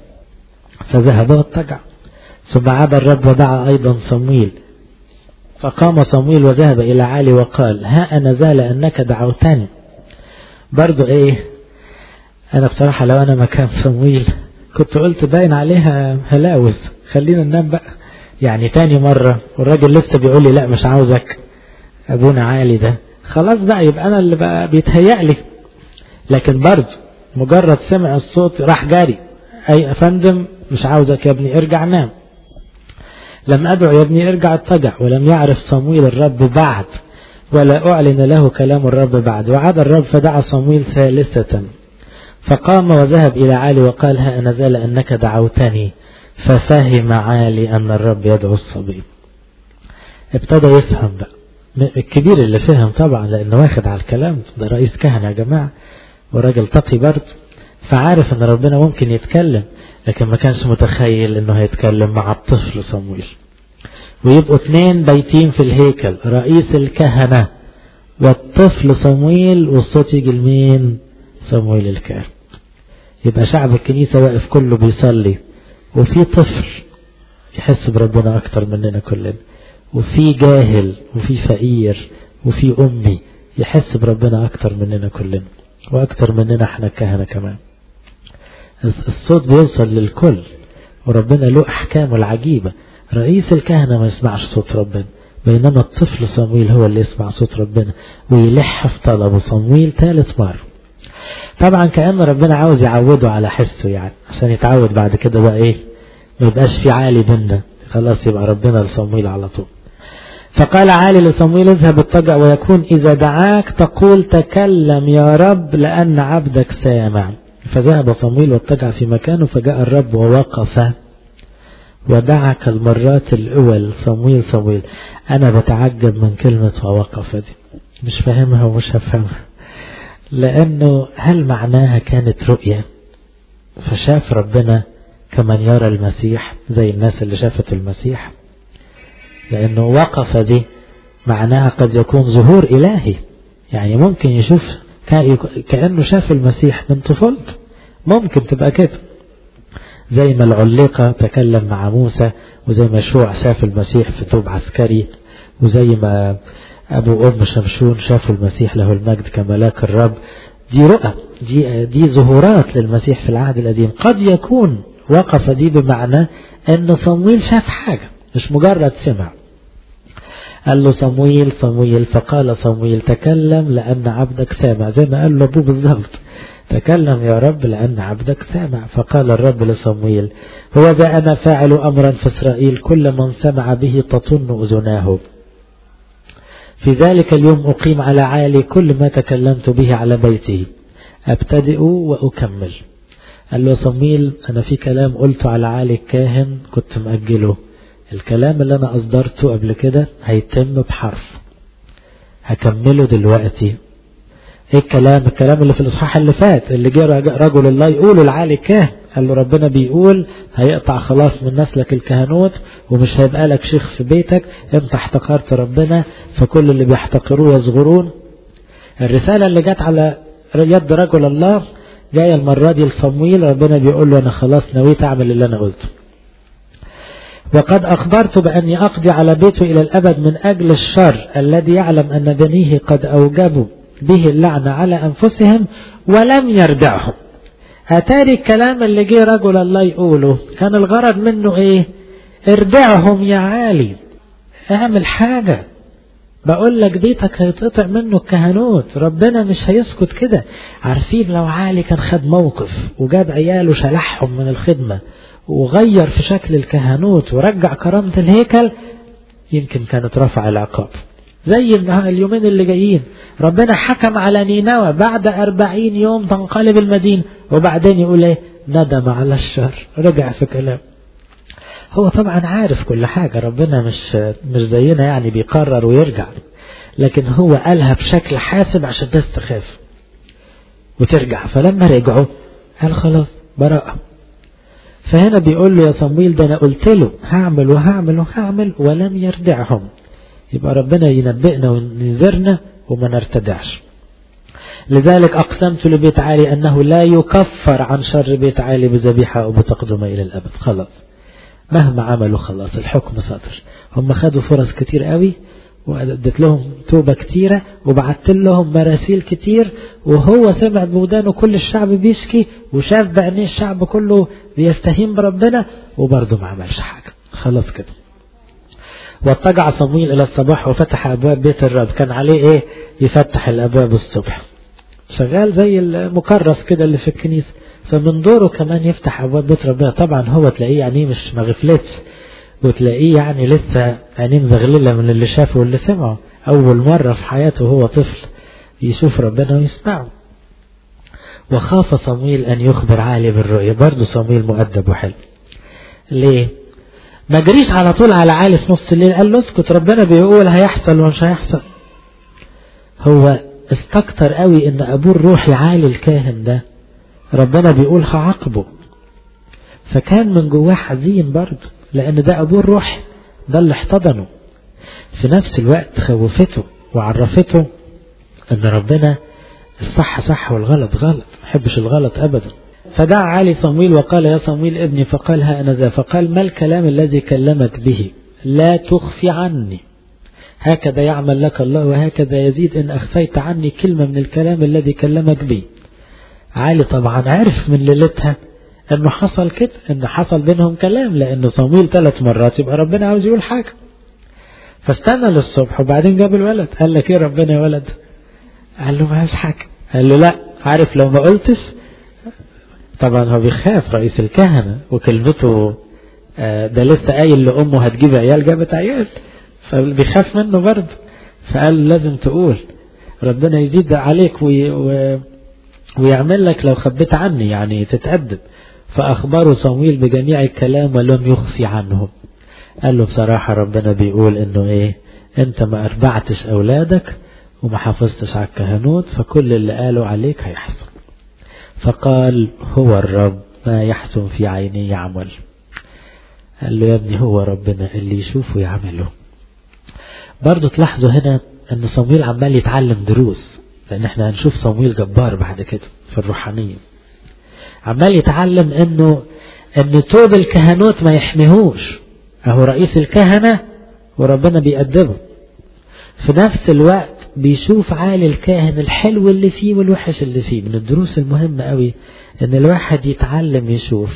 [SPEAKER 1] فذهب واضطجع. ثم عاد الرب ودعا أيضا صمويل. فقام صمويل وذهب إلى عالي وقال ها أنا ذا لأنك دعوتني. برضو إيه، أنا بصراحة لو أنا مكان صمويل كنت قلت باين عليها هلاوس، خلينا ننام بقى. يعني تاني مرة والراجل لسه بيقول لي لا مش عاوزك أبونا عالي ده، خلاص بقى يبقى أنا اللي بقى بيتهيأ لي. لكن برضو مجرد سمع الصوت راح جاري، أي أفندم مش عاوزك يا ابني ارجع نام. لم أدعو يا ابني ارجع اضطجع. ولم يعرف صمويل الرب بعد ولا أعلن له كلام الرب بعد. وعاد الرب فدعا صمويل ثالثة. فقام وذهب إلى عالي وقال ها أنا ذا لأنك دعوتني. ففهم عالي أن الرب يدعو الصبي. ابتدى يفهم بقى الكبير اللي فهم طبعا لأنه واخد على الكلام، ده رئيس كهنة يا جماعة وراجل تقي برضه، فعارف أن ربنا ممكن يتكلم، لكن ما كانش متخيل أنه هيتكلم مع الطفل صمويل. ويبقوا اثنين بايتين في الهيكل، رئيس الكهنة والطفل صمويل، والصوت يجي لمين؟ صمويل الكاهن. يبقى شعب الكنيسة واقف كله بيصلي، وفي طفل يحس بربنا أكتر مننا كلنا، وفي جاهل وفي فقير وفي أمي يحس بربنا أكتر مننا كلنا، وأكتر مننا احنا الكهنة كمان. الصوت بيوصل للكل، وربنا له أحكامه العجيبة. رئيس الكهنة ما يسمعش صوت ربنا، بينما الطفل صمويل هو اللي يسمع صوت ربنا ويلح في طلبه صمويل ثالث مرة. طبعا كأن ربنا عاوز يعوده على حسه، يعني عشان يتعود بعد كده بقى ايه، ما يبقاش في عالي بينا، خلاص يبقى ربنا لصمويل على طول. فقال عالي لصمويل اذهب اضطجع، ويكون إذا دعاك تقول تكلم يا رب لأن عبدك سامع. فذهب صمويل واضطجع في مكانه، فجاء الرب ووقف ودعا كالمرات الأول صمويل صمويل. أنا بتعجب من كلمة ووقف دي، مش فاهمها ومش هفهمها، لأنه هل معناها كانت رؤية فشاف ربنا كمن يرى المسيح زي الناس اللي شافت المسيح؟ لأنه وقف دي معناها قد يكون ظهور إلهي، يعني ممكن يشوف كأنه شاف المسيح من طفولته، ممكن تبقى كده، زي ما العليقة تكلم مع موسى، وزي ما يشوع شاف المسيح في ثوب عسكري، وزي ما أبو أم شمشون شافوا المسيح له المجد كملاك الرب. دي رؤى، دي, دي ظهورات للمسيح في العهد القديم. قد يكون وقف دي بمعنى أن صمويل شاف حاجة مش مجرد سمع. قال له صمويل صمويل، فقال صمويل تكلم لأن عبدك سامع، زي ما قال له أبوه بالظبط، تكلم يا رب لأن عبدك سامع. فقال الرب لصمويل هو ذا أنا فاعل أمرا في إسرائيل كل من سمع به تطن أذناه، في ذلك اليوم أقيم على عالي كل ما تكلمت به على بيته، أبتدئ وأكمل. قال له صمويل أنا في كلام قلته على عالي الكاهن كنت مأجله، الكلام اللي أنا أصدرته قبل كده هيتم بحرف، هكمله دلوقتي. ايه الكلام؟ الكلام اللي في الإصحاح اللي فات اللي جاء رجل الله يقوله لعالي الكاهن، قال له ربنا بيقول هيقطع خلاص من نسلك الكهنوت ومش هيبقى لك شيخ في بيتك، انت احتقرت ربنا فكل اللي بيحتقروه يصغرون. الرسالة اللي جت على يد رجل الله جاية المرة دي لصمويل، ربنا بيقول له انا خلاص نويت اعمل اللي انا قلته، وقد أخبرت بأني أقضي على بيته إلى الأبد من أجل الشر الذي يعلم أن بنيه قد أوجبوا به اللعنة على أنفسهم ولم يردعهم. هتاري الكلام اللي جه رجل الله يقوله كان الغرض منه ايه؟ اردعهم يا عالي، اعمل حاجة، بقول لك بيتك هيتقطع منه الكهنوت، ربنا مش هيسكت كده. عارفين لو عالي كان خد موقف وجاب عياله شلحهم من الخدمة وغير في شكل الكهنوت ورجع كرامة الهيكل يمكن كانت رفع العقاب. زي اليومين اللي جايين ربنا حكم على نينوى بعد أربعين يوم تنقلب المدينة، وبعدين يقول ايه؟ ندم على الشر، رجع في كلام. هو طبعا عارف كل حاجة، ربنا مش مش زينا يعني بيقرر ويرجع، لكن هو قالها بشكل حاسب عشان الناس تخاف وترجع. فلما رجعوا قال خلاص براءة. فهنا بيقول له يا صمويل ده انا قلت له هعمل وهعمل وهعمل ولم يردعهم. يبقى ربنا ينبئنا وينذرنا وما نرتدعش. لذلك أقسمت لبيت عالي أنه لا يكفر عن شر بيت عالي بذبيحة أو بتقدمة إلى الأبد. خلاص مهما عملوا خلاص الحكم صدر. هم خدوا فرص كتير قوي وأدت لهم توبة كتيرة وبعت لهم مراسيل كتير، وهو سمع بودانه كل الشعب بيشكي وشاف بعينيه الشعب كله بيستهين بربنا وبرضه ما عملش حاجة. خلاص كده. واتجع صمويل إلى الصباح وفتح أبواب بيت الرب. كان عليه إيه؟ يفتح الأبواب الصبح، شغال زي المكرس كده اللي في الكنيسة، فمن دوره كمان يفتح أبواب بيت ربنا. طبعا هو تلاقيه يعني مش مغفلتش، وتلاقيه يعني لسه عينيه مزغللة من اللي شافه واللي سمعه، أول مرة في حياته هو طفل يشوف ربنا ويسمعه. وخاف صمويل أن يخبر عالي بالرؤية. برضه صمويل مؤدب وحلو. ليه؟ ما جريش على طول على عالي في نص الليل قال له اسكت ربنا بيقول هيحصل ومش هيحصل. هو استكتر قوي ان ابوه الروحي عالي الكاهن ده ربنا بيقول هعاقبه، فكان من جواه حزين برضه لان ده ابوه الروحي، ده اللي احتضنه. في نفس الوقت خوفته وعرفته ان ربنا الصح صح والغلط غلط، ما يحبش الغلط ابدا. فدعا عالي صمويل وقال يا صمويل ابني، فقال ها أنا ذا. فقال ما الكلام الذي كلمك به؟ لا تخفي عني، هكذا يعمل لك الله وهكذا يزيد إن أخفيت عني كلمة من الكلام الذي كلمك به. عالي طبعا عرف من ليلتها أنه حصل كده، أنه حصل بينهم كلام، لأنه صمويل ثلاث مرات يبقى ربنا عاوز يقول حاجة. فاستنى للصبح وبعدين جاب الولد. قال لك ايه ربنا يا ولد؟ قال له ما عاوز حاجة. قال له لا، عارف لو ما قلتش. طبعا هو بيخاف رئيس الكهنة وكلمته ده لسه قايل لأمه هتجيب عيال، جابت عيال، فبيخاف منه برضه. فقال لازم تقول ربنا يزيد عليك وي ويعمل لك لو خبيت عني، يعني تتأدب. فأخبروا صمويل بجميع الكلام ولم يخفي عنهم. قال له بصراحة ربنا بيقول انه ايه، انت ما اربعتش اولادك وما حافظتش على الكهنوت، فكل اللي قالوا عليك هيحصل. فقال هو الرب ما يحسن في عيني يعمل. قال له يا ابني هو ربنا اللي يشوفه يعمله. برضو تلاحظوا هنا ان صمويل عمال يتعلم دروس، لان احنا هنشوف صمويل جبار بعد كده في الروحانية. عمال يتعلم انه ان توب الكهنوت ما يحميهوش، اهو رئيس الكهنة وربنا بيأدبه. في نفس الوقت بيشوف عالي الكاهن الحلو اللي فيه والوحش اللي فيه. من الدروس المهمة قوي ان الواحد يتعلم يشوف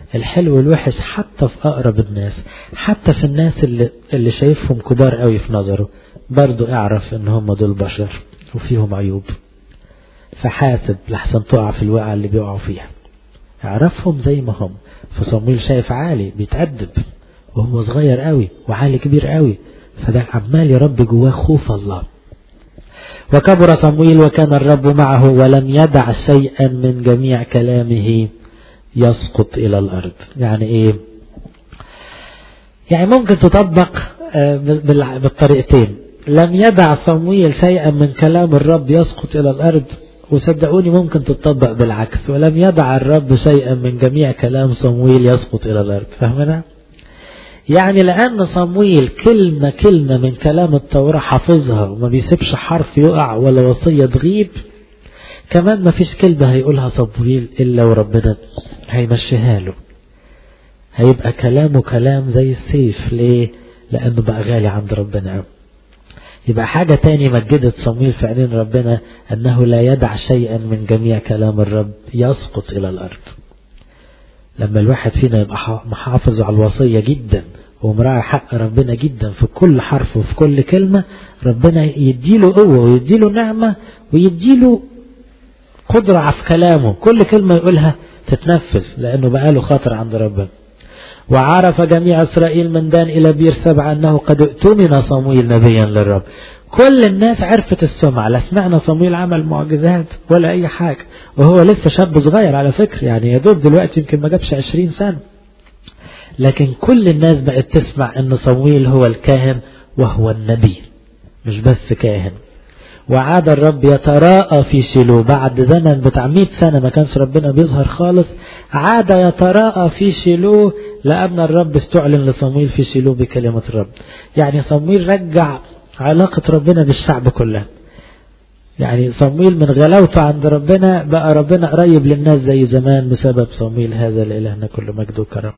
[SPEAKER 1] الحلو والوحش حتى في أقرب الناس، حتى في الناس اللي, اللي شايفهم كبار قوي في نظره، برضو اعرف ان هم دول بشر وفيهم عيوب، فحاسب لحسن تقع في الوقعة اللي بيقعوا فيها. اعرفهم زي ما هم. فصمويل شايف عالي بيتأدب وهو صغير قوي وعالي كبير قوي، فده عمال يربي جواه خوف الله. وكبر صمويل وكان الرب معه ولم يدع شيئا من جميع كلامه يسقط إلى الأرض. يعني إيه؟ يعني ممكن تطبق بالطريقتين. لم يدع صمويل شيئا من كلام الرب يسقط إلى الأرض، وصدقوني ممكن تطبق بالعكس، ولم يدع الرب شيئا من جميع كلام صمويل يسقط إلى الأرض. فهمنا؟ يعني لأن صمويل كلمة كلمة من كلام التوراة حافظها وما بيسيبش حرف يقع ولا وصية تغيب، كمان ما فيش كلمة هيقولها صمويل إلا وربنا هيمشيها له، هيبقى كلامه كلام زي السيف. ليه؟ لأنه بقى غالي عند ربنا. يبقى حاجة تاني مجدت صمويل في عينين ربنا، أنه لا يدع شيئا من جميع كلام الرب يسقط إلى الأرض. لما الواحد فينا يبقى محافظ على الوصية جدا ومراعي حق ربنا جدا في كل حرف وفي كل كلمة، ربنا يديله قوة ويديله نعمة ويديله قدرة في كلامه، كل كلمة يقولها تتنفذ لأنه بقاله خاطر عند ربنا. وعرف جميع إسرائيل من دان إلى بير سبع أنه قد اؤتمن صمويل نبيا للرب. كل الناس عرفت السمعة، لا سمعنا صمويل عمل معجزات ولا أي حاجة، وهو لسه شاب صغير على فكرة، يعني يدوب دلوقتي يمكن ما جابش عشرين سنة، لكن كل الناس بقت تسمع أن صمويل هو الكاهن وهو النبي، مش بس كاهن. وعاد الرب يتراءى في شيلو بعد زمن بتاع مئة سنة ما كانش ربنا بيظهر خالص، عاد يتراءى في شيلو لأن الرب استعلن لصمويل في شيلو بكلمة الرب. يعني صمويل رجع علاقة ربنا بالشعب كلها. يعني صمويل من غلاوته عند ربنا بقى ربنا قريب للناس زي زمان بسبب صمويل. هذا لإلهنا كل مجد وكرم.